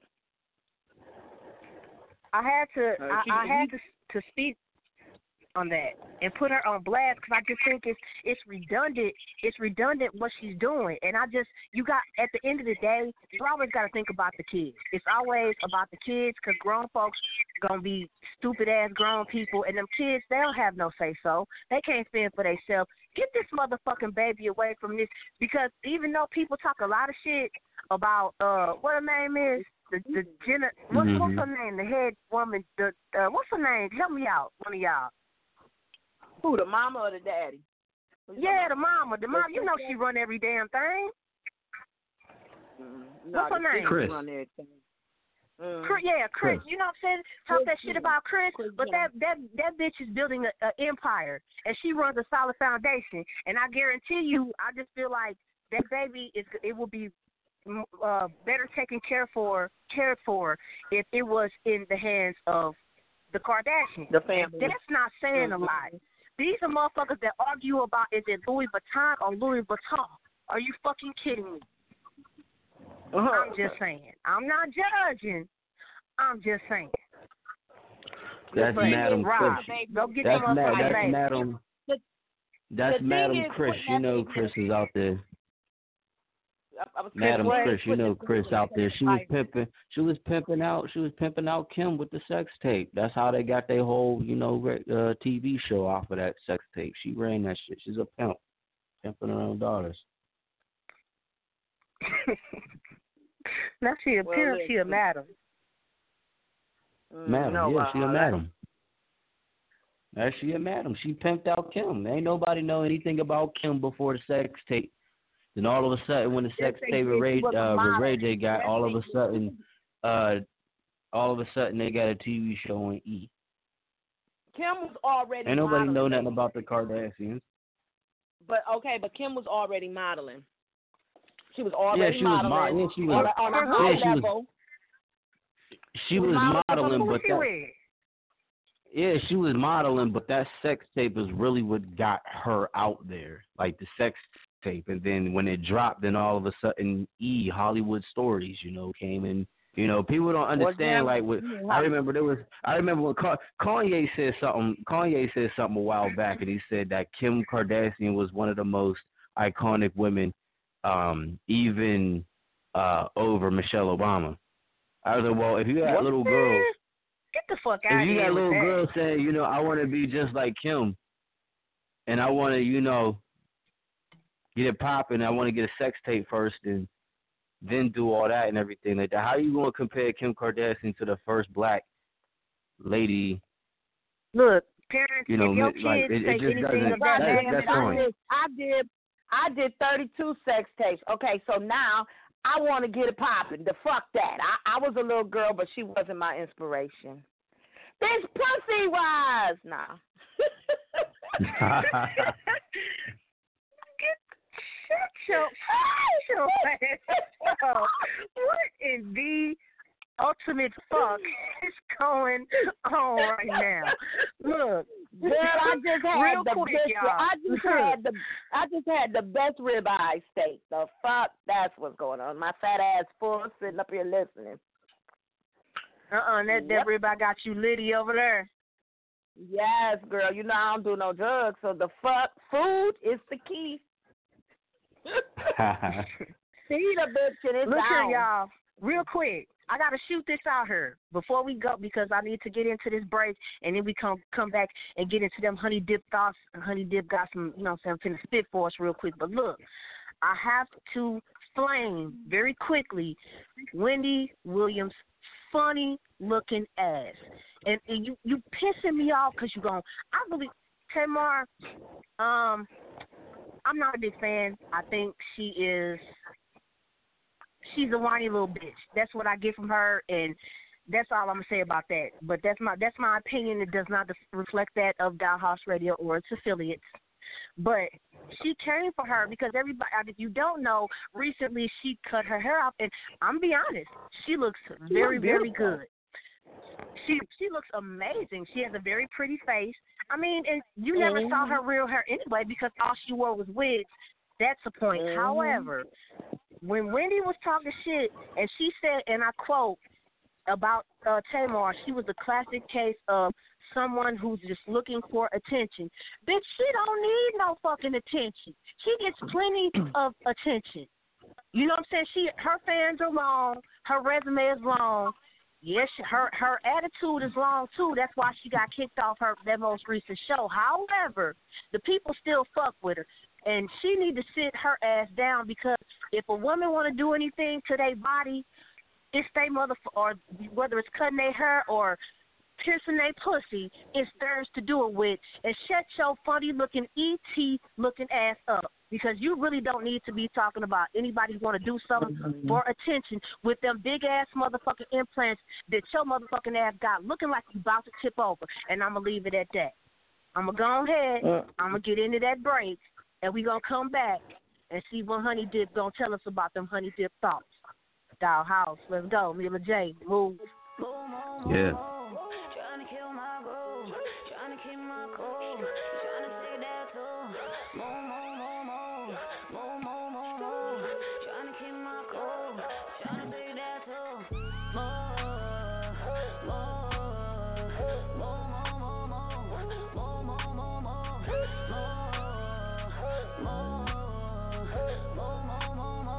I had to. Uh, I, she- I had he- to to speak on that and put her on blast because I just think it's it's redundant. It's redundant what she's doing, and I just you got at the end of the day, you always got to think about the kids. It's always about the kids because grown folks gonna be stupid ass grown people, and them kids they don't have no say so. They can't fend for themselves. Get this motherfucking baby away from this because even though people talk a lot of shit about uh what her name is. The the Jenna, what's, Mhm. what's her name? The head woman. The uh, what's her name? Help me out, one of y'all. Who, the mama or the daddy? Yeah, the mama. The mom. You know she run every damn thing. Mm-hmm. What's her name? Chris. Run everything. Mm. Chris, yeah, Chris. Chris. You know what I'm saying? Talk that Chris shit Jenner. about Chris, Chris but that that that bitch is building an empire, and she runs a solid foundation. And I guarantee you, I just feel like that baby is. It will be uh, better taken care for cared for if it was in the hands of the Kardashians. The family. That's not saying a Mhm. lot. These are motherfuckers that argue about is it Louis Vuitton or Louis Vuitton. Are you fucking kidding me? Uh-huh. I'm just saying. I'm not judging. I'm just saying. That's But Madam Rob, Chris. Go get That's them Ma- motherfuckers that's back. Madam. The- That's the thing Madam is, Chris. what You know happened- Chris is out there. I, I was Madam saying, Chris, you what- know what- Chris out there. She was pimping. She was pimping out. She was pimping out Kim with the sex tape. That's how they got their whole, you know, re- uh, T V show off of that sex tape. She ran that shit. She's a pimp, pimping her own daughters. Now she a Well, pimp, she a listen. madam. Mm, Madam, no, yeah, she a uh, madam. That's she a madam. She pimped out Kim. Ain't nobody know anything about Kim before the sex tape. Then all of a sudden, when the sex they tape did. with Ray, She was a uh, with model. Ray J got, Yes, all of they a did. sudden, uh, all of a sudden they got a T V show on E. Kim was already Ain't nobody modeling. know nothing about the Kardashians. But okay, but Kim was already modeling. She was already Yeah, she was modeling mo- yeah, she was- on a, on a Yeah, high she was- level. She was modeling for modeling, Who but she that with? yeah, she was modeling, but that sex tape is really what got her out there, like the sex tape. And then when it dropped, then all of a sudden, E Hollywood Stories, you know, came in. You know, people don't understand. Well, like, what, I remember there was. I remember when Ka- Kanye said something. Kanye said something a while back, and he said that Kim Kardashian was one of the most iconic women, um, even uh, over Michelle Obama. I was like, well, if you got What? little girls. Get the fuck out If of you here got with little that. girls saying, you know, I want to be just like Kim, and I want to, you know, get it popping, I want to get a sex tape first and then do all that and everything like that. How you going to compare Kim Kardashian to the first black lady? Look, parents, You know, if your mi- like, kids it- it say just anything doesn't- of that that- nature, that's I fine. did, I did, I did thirty-two sex tapes. Okay, so now I want to get it popping. The fuck that. I, I was a little girl, but she wasn't my inspiration. This pussy was nah. Shut your, shut your ass up. What in the ultimate fuck is going on right now? Look, Girl, I just had real the quick, best. y'all. I just had the. I just had the best ribeye steak. The fuck, that's what's going on. My fat ass full, sitting up here listening. Uh-uh, that, that Yep. rib I got you litty over there. Yes, girl. You know I don't do no drugs, so the fuck food is the key. See the bitch and it's Look out. here, y'all. Real quick, I gotta shoot this out here before we go because I need to get into this break and then we come come back and get into them honey dip thoughts. And honey dip got some, you know what I'm saying, finna spit for us real quick. But look, I have to explain very quickly Wendy Williams' funny looking ass. And, and you you pissing me off because you're going, I believe, Tamar, um, I'm not a big fan. I think she is, she's a whiny little bitch. That's what I get from her, and that's all I'm going to say about that. But that's my that's my opinion. It does not reflect that of Dollhouse Radio or its affiliates. But she came for her because everybody, if you don't know, recently she cut her hair off, and I'm be honest, she looks very, very good. She she looks amazing. She has a very pretty face. I mean, and you never mm-hmm. saw her real hair anyway because all she wore was wigs. That's the point. Mm-hmm. However, when Wendy was talking shit, and she said, and I quote, about uh, Tamar, she was a classic case of someone who's just looking for attention. Bitch, she don't need no fucking attention. She gets plenty of attention. You know what I'm saying? She, her fans are long. Her resume is long. Yes, her her attitude is long too. That's why she got kicked off her that most recent show. However, the people still fuck with her, and she need to sit her ass down because if a woman want to do anything to their body, it's they mother or whether it's cutting their hair or piercing their pussy, it's theirs to do it with. And shut your funny looking E T looking ass up because you really don't need to be talking about anybody who want to do something for attention with them big ass motherfucking implants that your motherfucking ass got looking like you about to tip over. And I'm gonna leave it at that. I'm gonna go ahead. I'm gonna get into that break, and we gonna come back and see what Honey Dip gonna tell us about them Honey Dip thoughts. Dollhouse, let's go. Mila J, move. Yeah. Trying to kill my groove, trying to keep my cool, trying to say that too. More, more, more, more, more, more, more, more. Trying to keep my cool, trying to say that too. More, more, more, more, more, more, more, more, more, more, more, more, more, more.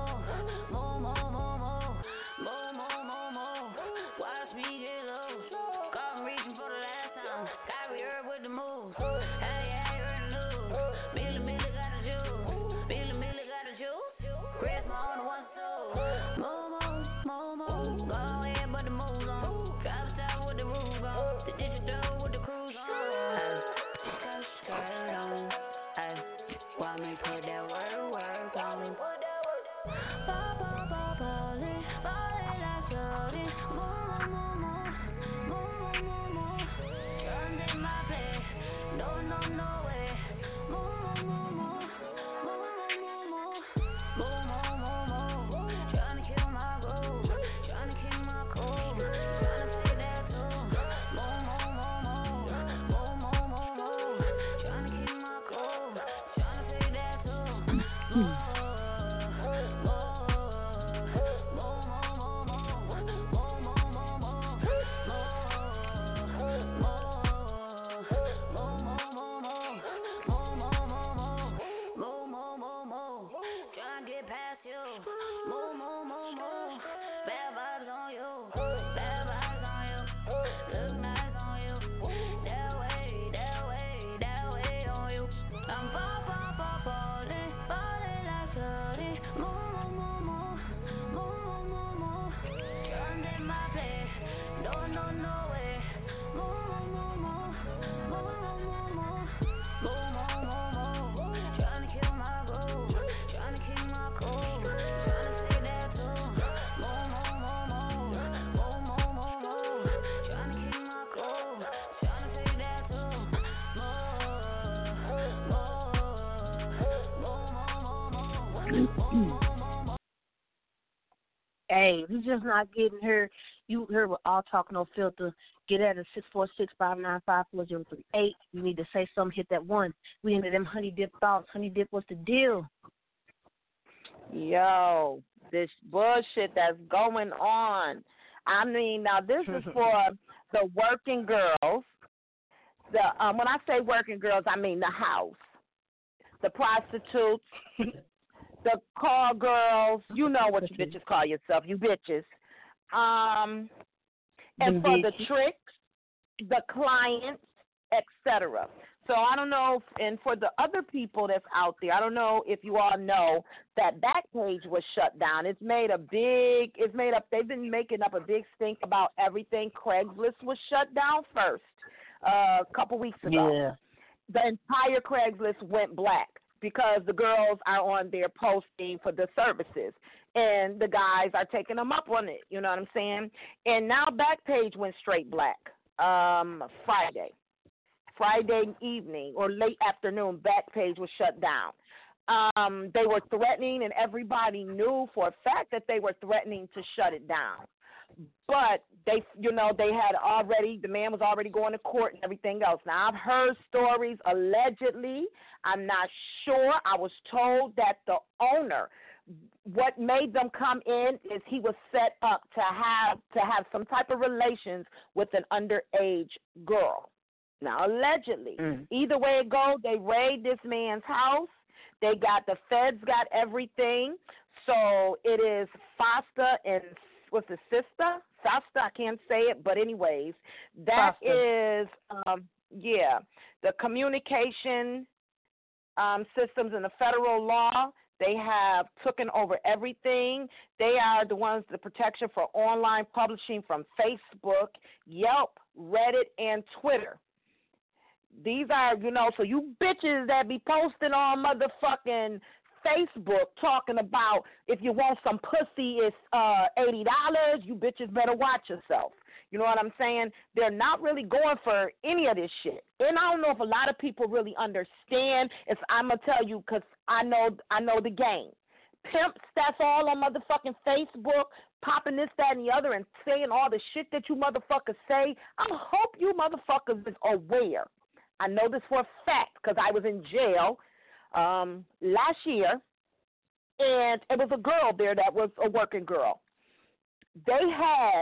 Hey, we just not getting her. You heard with All Talk No Filter. Get at us six four six, five nine five, four zero three eight. You need to say something, hit that one. We into them Honey Dip thoughts. Honey Dip, what's the deal? Yo, this bullshit that's going on. I mean, now this is for the working girls. The um, when I say working girls, I mean the house, the prostitutes, the call girls. You know what you bitches call yourself, you bitches. Um, and for the tricks, the clients, et cetera. So I don't know, if, and for the other people that's out there, I don't know if you all know that Backpage was shut down. It's made a big, it's made up, they've been making up a big stink about everything. Craigslist was shut down first uh, a couple weeks ago. Yeah. The entire Craigslist went black because the girls are on there posting for the services, and the guys are taking them up on it. You know what I'm saying? And now Backpage went straight black um, Friday. Friday evening or late afternoon, Backpage was shut down. Um, they were threatening, and everybody knew for a fact that they were threatening to shut it down. But they, you know, they had already, the man was already going to court and everything else. Now, I've heard stories allegedly. I'm not sure. I was told that the owner, what made them come in is he was set up to have to have some type of relations with an underage girl. Now, allegedly, mm. either way it goes, they raid this man's house. They got, the feds got everything. So it is Foster and, what's the sister? Foster, I can't say it, but anyways, that Foster. is, um, yeah, the communication um, systems in the federal law. They have taken over everything. They are the ones, the protection for online publishing from Facebook, Yelp, Reddit, and Twitter. These are, you know, so you bitches that be posting on motherfucking Facebook talking about if you want some pussy, it's uh, eighty dollars, you bitches better watch yourself. You know what I'm saying? They're not really going for any of this shit. And I don't know if a lot of people really understand. It's, I'm going to tell you because I know, I know the game. Pimps, that's all on motherfucking Facebook, popping this, that, and the other and saying all the shit that you motherfuckers say. I hope you motherfuckers is aware. I know this for a fact because I was in jail um, last year, and it was a girl there that was a working girl. They had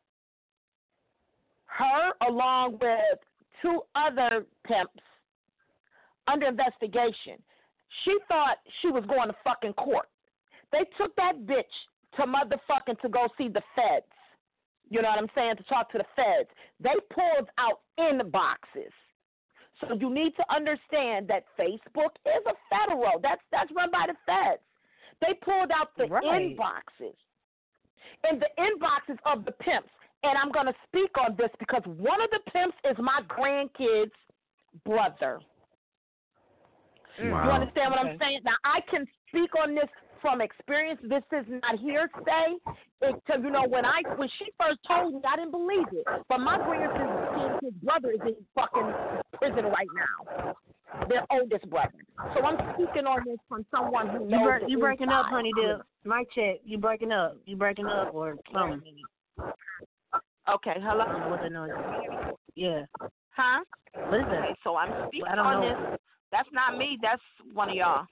her along with two other pimps under investigation. She thought she was going to fucking court. They took that bitch to motherfucking to go see the feds. You know what I'm saying? To talk to the feds. They pulled out inboxes. So you need to understand that Facebook is a federal. That's that's run by the feds. They pulled out the right. inboxes. And the inboxes of the pimps. And I'm going to speak on this because one of the pimps is my grandkid's brother. Wow. You understand what okay. I'm saying? Now, I can speak on this from experience. This is not hearsay. Because, you know, when I when she first told me, I didn't believe it. But my grandkid's brother is in fucking prison right now. Their oldest brother. So I'm speaking on this from someone who knows. You, bre- you breaking up, honey, dear. Mic check. You breaking up. You breaking up or something. Okay, hello? What's the noise? Yeah. Huh? What is that? Okay, so I'm speaking I don't on know. this. That's not me. That's one of y'all.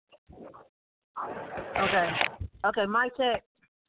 Okay. Okay, mic check.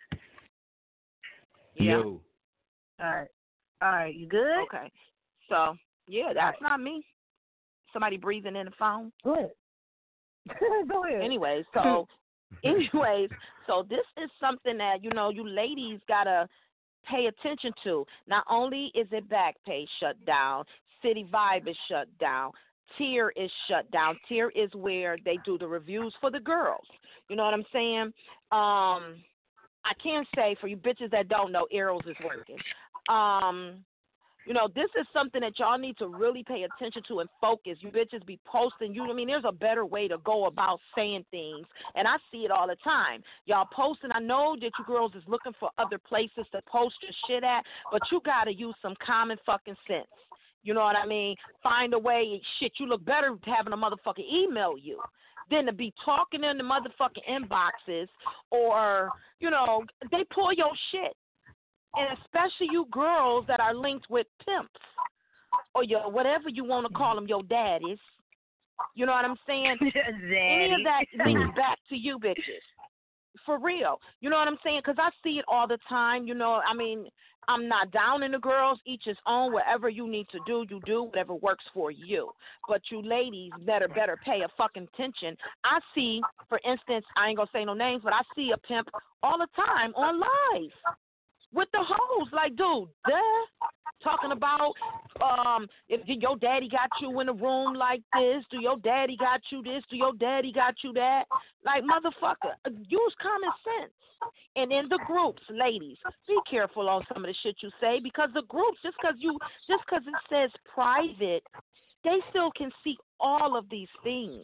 Yeah. Yo. All right. All right, you good? Okay. So, yeah, that's right. Not me. Somebody breathing in the phone. Go ahead. Go ahead. Anyway, so, anyways, so this is something that, you know, you ladies got to pay attention to. Not only is it Backpage shut down, City Vibe is shut down, Tier is shut down. Tier is where they do the reviews for the girls. You know what I'm saying? Um, I can say for you bitches that don't know, Arrows is working. Um, you know, this is something that y'all need to really pay attention to and focus. You bitches be posting. You, I mean, there's a better way to go about saying things, and I see it all the time. Y'all posting. I know that you girls is looking for other places to post your shit at, but you got to use some common fucking sense. You know what I mean? Find a way. Shit, you look better having a motherfucker email you than to be talking in the motherfucking inboxes or, you know, they pull your shit. And especially you girls that are linked with pimps or your whatever you want to call them, your daddies. You know what I'm saying? Any of that links back to you bitches. For real. You know what I'm saying? Because I see it all the time. You know, I mean, I'm not down in the girls. Each his own. Whatever you need to do, you do. Whatever works for you. But you ladies better, better pay a fucking attention. I see, for instance, I ain't going to say no names, but I see a pimp all the time on live. with the hoes. Like, dude, duh. Talking about um, if your daddy got you in a room like this, do your daddy got you this, do your daddy got you that? Like, motherfucker, use common sense. And in the groups, ladies, be careful on some of the shit you say, because the groups, just because you, just because it says private, they still can see all of these things.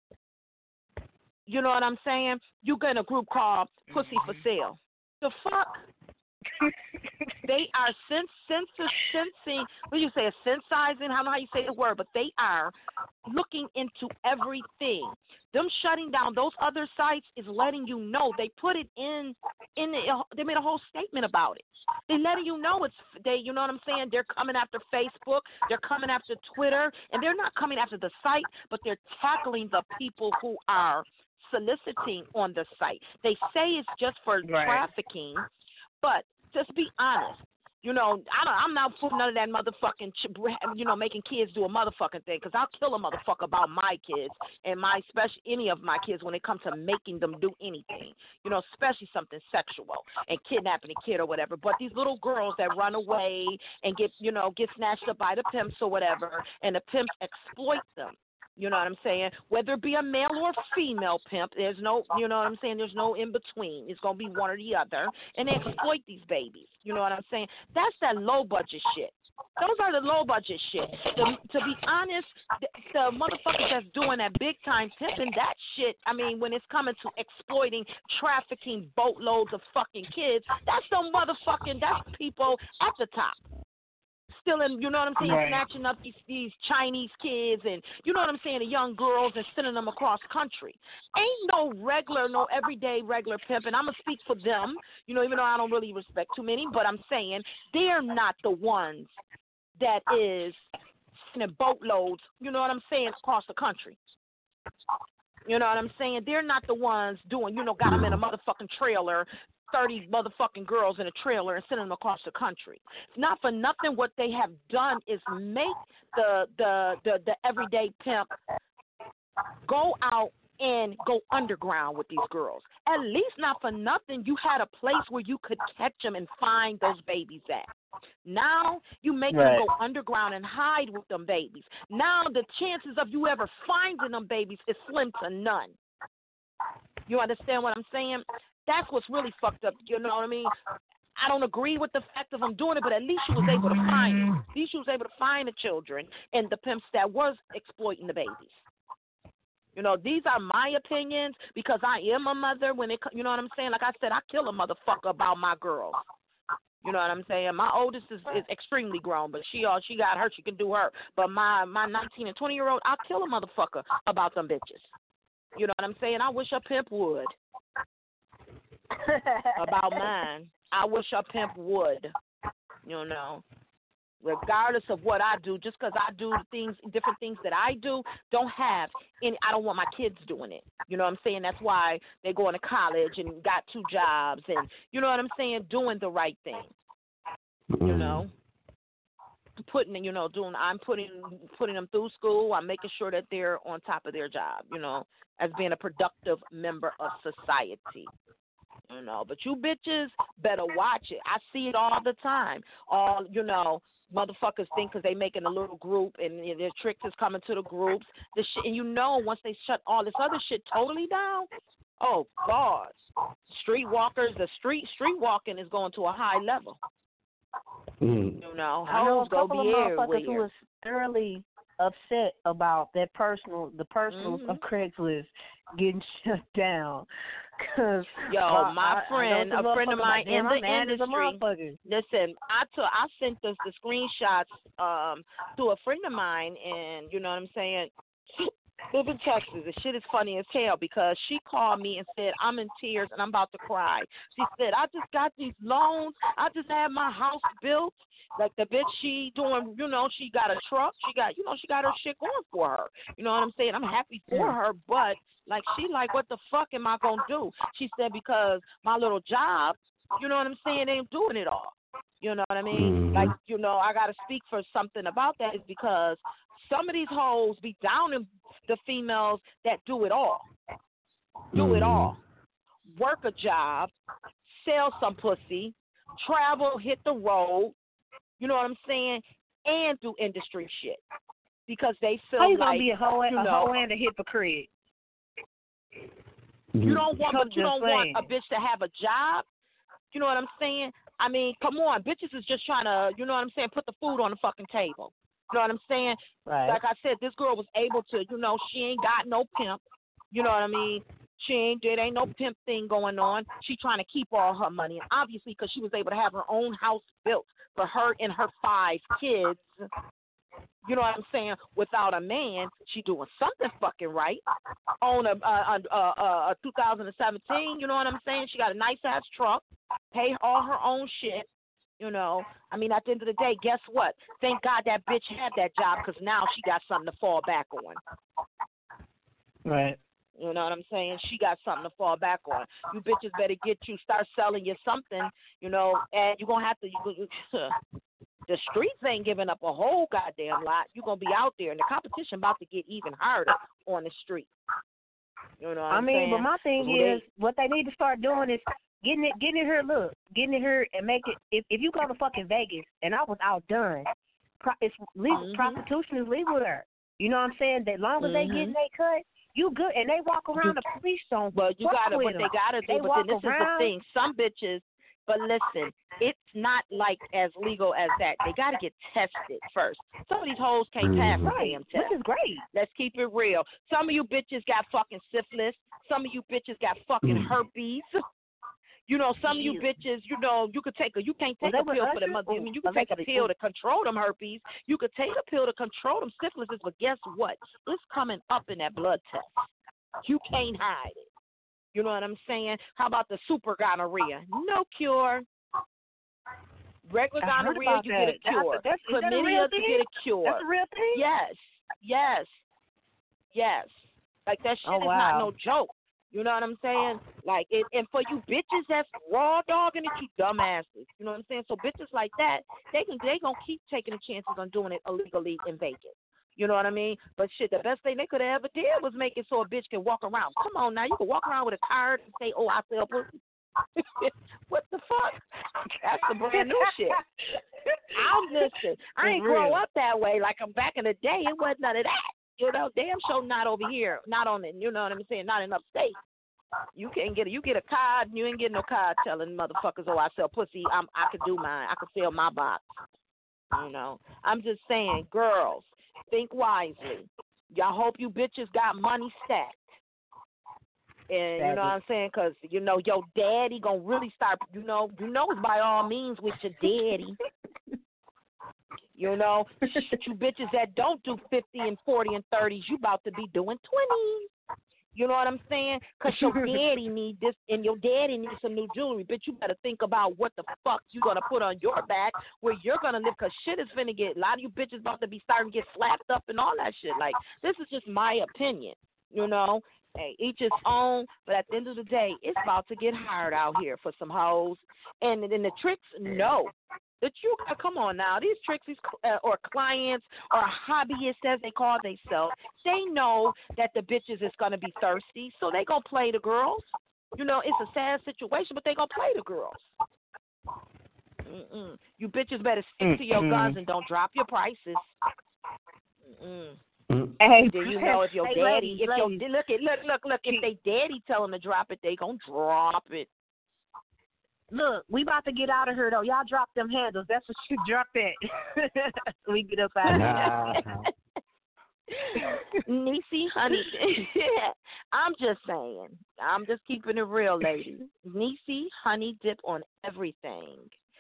You know what I'm saying? You get in a group called Pussy for Sale. The fuck? They are sens- sensor- sensing, what do you say, sensizing? I don't know how you say the word, but they are looking into everything. Them shutting down those other sites is letting you know. They put it in, in the, they made a whole statement about it. They're letting you know it's, they, you know what I'm saying? They're coming after Facebook, they're coming after Twitter, and they're not coming after the site, but they're tackling the people who are soliciting on the site. They say it's just for right. trafficking, but just be honest. You know, I don't, I'm not for none of that motherfucking, you know, making kids do a motherfucking thing, because I'll kill a motherfucker about my kids and my, especially any of my kids when it comes to making them do anything, you know, especially something sexual and kidnapping a kid or whatever. But these little girls that run away and get, you know, get snatched up by the pimps or whatever, and the pimps exploit them. You know what I'm saying? Whether it be a male or female pimp, there's no, you know what I'm saying? There's no in between. It's going to be one or the other. And they exploit these babies. You know what I'm saying? That's that low budget shit. Those are the low budget shit. The, to be honest, the, the motherfuckers that's doing that big time pimping, that shit, I mean, when it's coming to exploiting, trafficking boatloads of fucking kids, that's the motherfucking, that's people at the top. Stealing, you know what I'm saying, right. snatching up these, these Chinese kids and, you know what I'm saying, the young girls and sending them across country. Ain't no regular, no everyday regular pimp, and I'm going to speak for them, you know, even though I don't really respect too many, but I'm saying they're not the ones that is sending boatloads, you know what I'm saying, across the country. You know what I'm saying? They're not the ones doing, you know, got them in a motherfucking trailer, thirty motherfucking girls in a trailer and sending them across the country. Not for nothing, what they have done is make the the the, the everyday pimp go out and go underground with these girls. At least not for nothing, you had a place where you could catch them and find those babies at. Now you make right. them go underground and hide with them babies. Now the chances of you ever finding them babies is slim to none. You understand what I'm saying? That's what's really fucked up, you know what I mean? I don't agree with the fact of them doing it, but at least she was able to find it. At least she was able to find the children and the pimps that was exploiting the babies. You know, these are my opinions because I am a mother. When it, you know what I'm saying? Like I said, I kill a motherfucker about my girls. You know what I'm saying? My oldest is, is extremely grown, but she all she got her, she can do her. But my my nineteen and twenty year old, I'll kill a motherfucker about them bitches. You know what I'm saying? I wish a pimp would. About mine, I wish a pimp would. You know, regardless of what I do, just because I do things, different things that I do, don't have any. I don't want my kids doing it. You know what I'm saying? That's why they going to college and got two jobs, and you know what I'm saying, doing the right thing. Mm. You know, putting, you know, doing. I'm putting putting them through school. I'm making sure that they're on top of their job. You know, as being a productive member of society. You know, but you bitches better watch it. I see it all the time. All, you know, motherfuckers think because they making a little group and their tricks is coming to the groups. The shit, and you know, once they shut all this other shit totally down, oh, God. Streetwalkers, the street street walking is going to a high level. Mm. You know, I know a couple of motherfuckers everywhere. who was thoroughly upset about that personal, the personals mm-hmm. of Craigslist getting shut down. Cause Yo, uh, my I, friend, I a friend of mine in the industry. Listen, I took, I sent this the screenshots um to a friend of mine, and you know what I'm saying. Live in Texas. The shit is funny as hell because she called me and said, I'm in tears and I'm about to cry. She said, I just got these loans. I just had my house built. Like the bitch, she doing, you know, she got a truck. She got, you know, she got her shit going for her. You know what I'm saying? I'm happy for her, but like she like, what the fuck am I going to do? She said, because my little job, you know what I'm saying, ain't doing it all. You know what I mean? Mm-hmm. Like, you know, I got to speak for something about that is because some of these hoes be down in the females that do it all. Do mm. it all. Work a job, sell some pussy, travel, hit the road, you know what I'm saying, and do industry shit. Because they feel How you like, gonna be a hoe, you a know, hoe and a hypocrite? You don't want, but you I'm don't just want saying. a bitch to have a job. You know what I'm saying? I mean, come on, bitches is just trying to, you know what I'm saying, put the food on the fucking table. You know what I'm saying? Right. Like I said, this girl was able to, you know, she ain't got no pimp. You know what I mean? She ain't, there ain't no pimp thing going on. She trying to keep all her money. And obviously, because she was able to have her own house built for her and her five kids, you know what I'm saying, without a man, she doing something fucking right. Own a, a, a, a, a two thousand seventeen, you know what I'm saying? She got a nice-ass truck, pay all her own shit, you know. I mean, at the end of the day, guess what? Thank God that bitch had that job because now she got something to fall back on. Right. You know what I'm saying? She got something to fall back on. You bitches better get you, start selling you something, you know, and you're going to have to, you, the streets ain't giving up a whole goddamn lot. You're going to be out there, and the competition about to get even harder on the street. You know what I I'm mean, saying? but my thing So is, what they need to start doing is getting it, getting it here. Look, getting it here and make it. If if you go to fucking Vegas and I was outdone, pro, it's legal. Mm-hmm. Prostitution is legal there. You know what I'm saying? That long as Mm-hmm. they getting they cut, you good. And they walk around. The police don't. Well, you fuck gotta, with what them. they gotta do. They But walk then this around. is the thing: some bitches. But listen, it's not like as legal as that. They gotta get tested first. Some of these hoes can't pass the Right, damn test. which is great. Let's keep it real. Some of you bitches got fucking syphilis. Some of you bitches got fucking herpes. You know, some of you bitches, you know, you could take a, you can't take Well, a they pill were for the usher- mother. I mean, you oh, can take a allegedly. pill to control them herpes. You could take a pill to control them syphilises, but guess what? It's coming up in that blood test. You can't hide it. You know what I'm saying? How about the super gonorrhea? No cure. Regular I heard gonorrhea, about you that. get a cure. That's, is that a real Chlamydia, thing? you get a cure. That's a real thing? Yes, yes, yes. Like that shit Oh, is wow. not no joke. You know what I'm saying? Like, it, and for you bitches that's raw dogging it, you dumbasses. You know what I'm saying? So bitches like that, they can they gonna keep taking the chances on doing it illegally in Vegas. You know what I mean? But shit, the best thing they could have ever did was make it so a bitch can walk around. Come on now, you can walk around with a card and say, "Oh, I sell pussy." What the fuck? That's the brand new shit. I'm listen. I ain't grow up that way. Like I'm back in the day, it wasn't none of that. You know, damn sure not over here, not on the. You know what I'm saying? Not in upstate. You can't get it. You get a card, and you ain't getting no card telling motherfuckers, "Oh, I sell pussy. I'm, I could do mine. I could sell my box." You know, I'm just saying, girls, think wisely. Y'all hope you bitches got money stacked. And you know what I'm saying? Because, you know, your daddy going to really start, you know, you know it's by all means with your daddy. You know, you bitches that don't do fifty and forty and thirties, you about to be doing twenties. You know what I'm saying? Because your daddy need this and your daddy needs some new jewelry. Bitch, you better think about what the fuck you going to put on your back where you're going to live because shit is finna get, a lot of you bitches about to be starting to get slapped up and all that shit. Like, this is just my opinion, you know? Hey, each his own, but at the end of the day, it's about to get hard out here for some hoes. And then the tricks, no. The you come on now, these tricks these, uh, or clients or hobbyists, as they call themselves, they know that the bitches is going to be thirsty, so they going to play the girls. You know, it's a sad situation, but they going to play the girls. Mm-mm. You bitches better stick mm-hmm. to your guns and don't drop your prices. Mm-mm. Hey, do you know if your hey, daddy, ladies, if ladies. your look, look, look, look, if they daddy tell them to drop it, they gonna drop it. Look, we about to get out of here though. Y'all drop them handles. That's what you drop it. We get up out of here. Niecy, honey, I'm just saying. I'm just keeping it real, ladies. Niecy, honey dip on everything.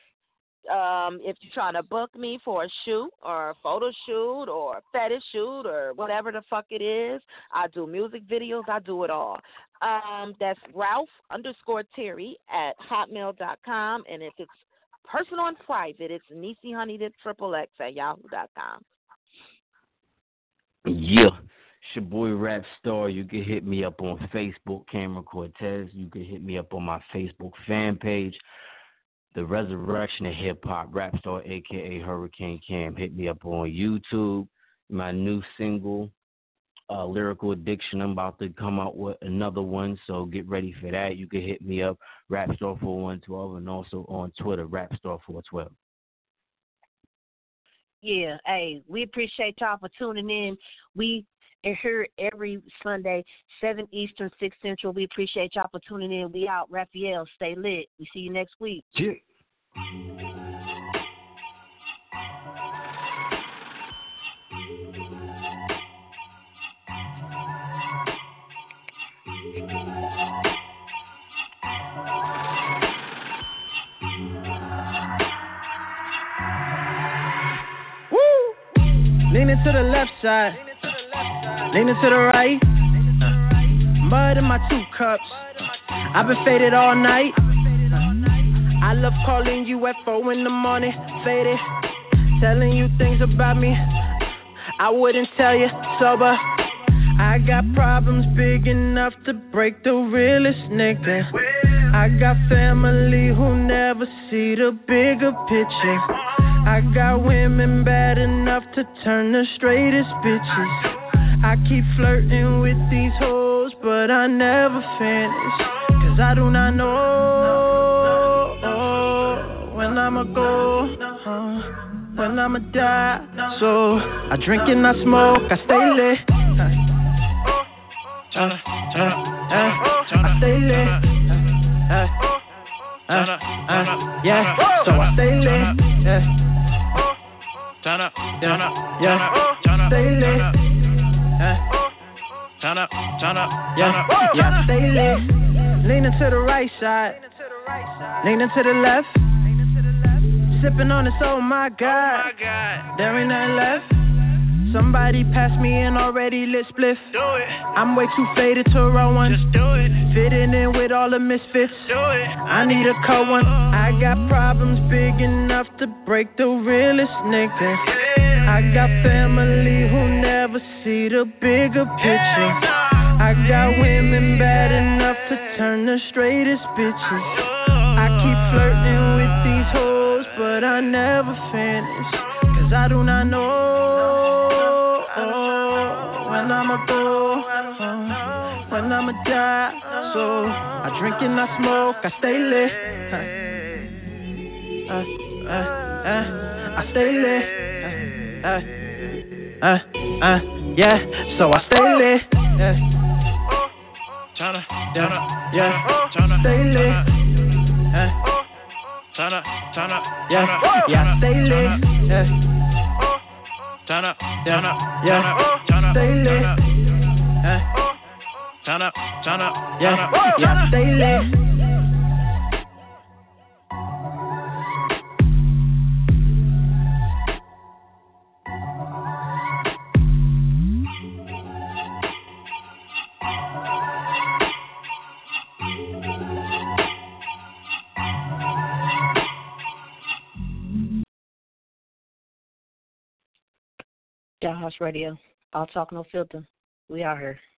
Um, if you're trying to book me for a shoot or a photo shoot or a fetish shoot or whatever the fuck it is, I do music videos. I do it all. Um, that's Ralph underscore Terry at hotmail dot com. And if it's personal and private, it's Niecy Honey Dip Triple X at yahoo dot com. Yeah. It's your boy Rap Star. You can hit me up on Facebook, Cameron Cortez. You can hit me up on my Facebook fan page. The Resurrection of Hip Hop, Rap Star, a k a. Hurricane Cam. Hit me up on YouTube. My new single, uh, Lyrical Addiction. I'm about to come out with another one, so get ready for that. You can hit me up, Rapstar four one one two, and also on Twitter, Rapstar four one two. Yeah, hey, we appreciate y'all for tuning in. We are here every Sunday, seven Eastern, six Central. We appreciate y'all for tuning in. We out. Raphael, stay lit. We see you next week. Yeah. Leaning to the left side, leaning to the right. Mud in my two cups. I've been faded all night. I love calling you at four in the morning, faded, telling you things about me I wouldn't tell you sober. I got problems big enough to break the realest nigga. I got family who never see the bigger picture. I got women bad enough to turn the straightest bitches. I keep flirting with these hoes, but I never finish. Cause I do not know when I'ma go, uh, when I'ma die. So I drink and I smoke, I stay lit. Uh, uh, uh, uh, I stay lit. Uh, uh, uh, yeah, so I stay lit. Yeah. Turn up, turn up, yeah, stay lit. Turn up, turn up, yeah, yeah, stay lit. Leaning to the right side, leaning to the left. Sipping on this, oh my God, there ain't nothing left. Somebody pass me an already lit spliff. I'm way too faded to roll one. Just do it. Fitting in with all the misfits. Do it. I need a cold one. I got problems big enough to break the realest nigga. I got family who never see the bigger picture. I got women bad enough to turn the straightest bitches. I keep flirting with these hoes, but I never finish. Cause I do not know when I'ma go, uh, when I'ma die. So I drink and I smoke, I stay lit. Uh, uh, uh, uh, I stay lit. Uh, uh, uh, uh, yeah. So I stay lit. Yeah. Yeah, yeah. Stay lit. Uh, yeah, yeah. Stay lit. Yeah. Turn up, turn up, yeah, stay lit. Uh, turn up, turn up, yeah, yeah, stay lit. Dollhouse Radio. All talk, no filter. We out here.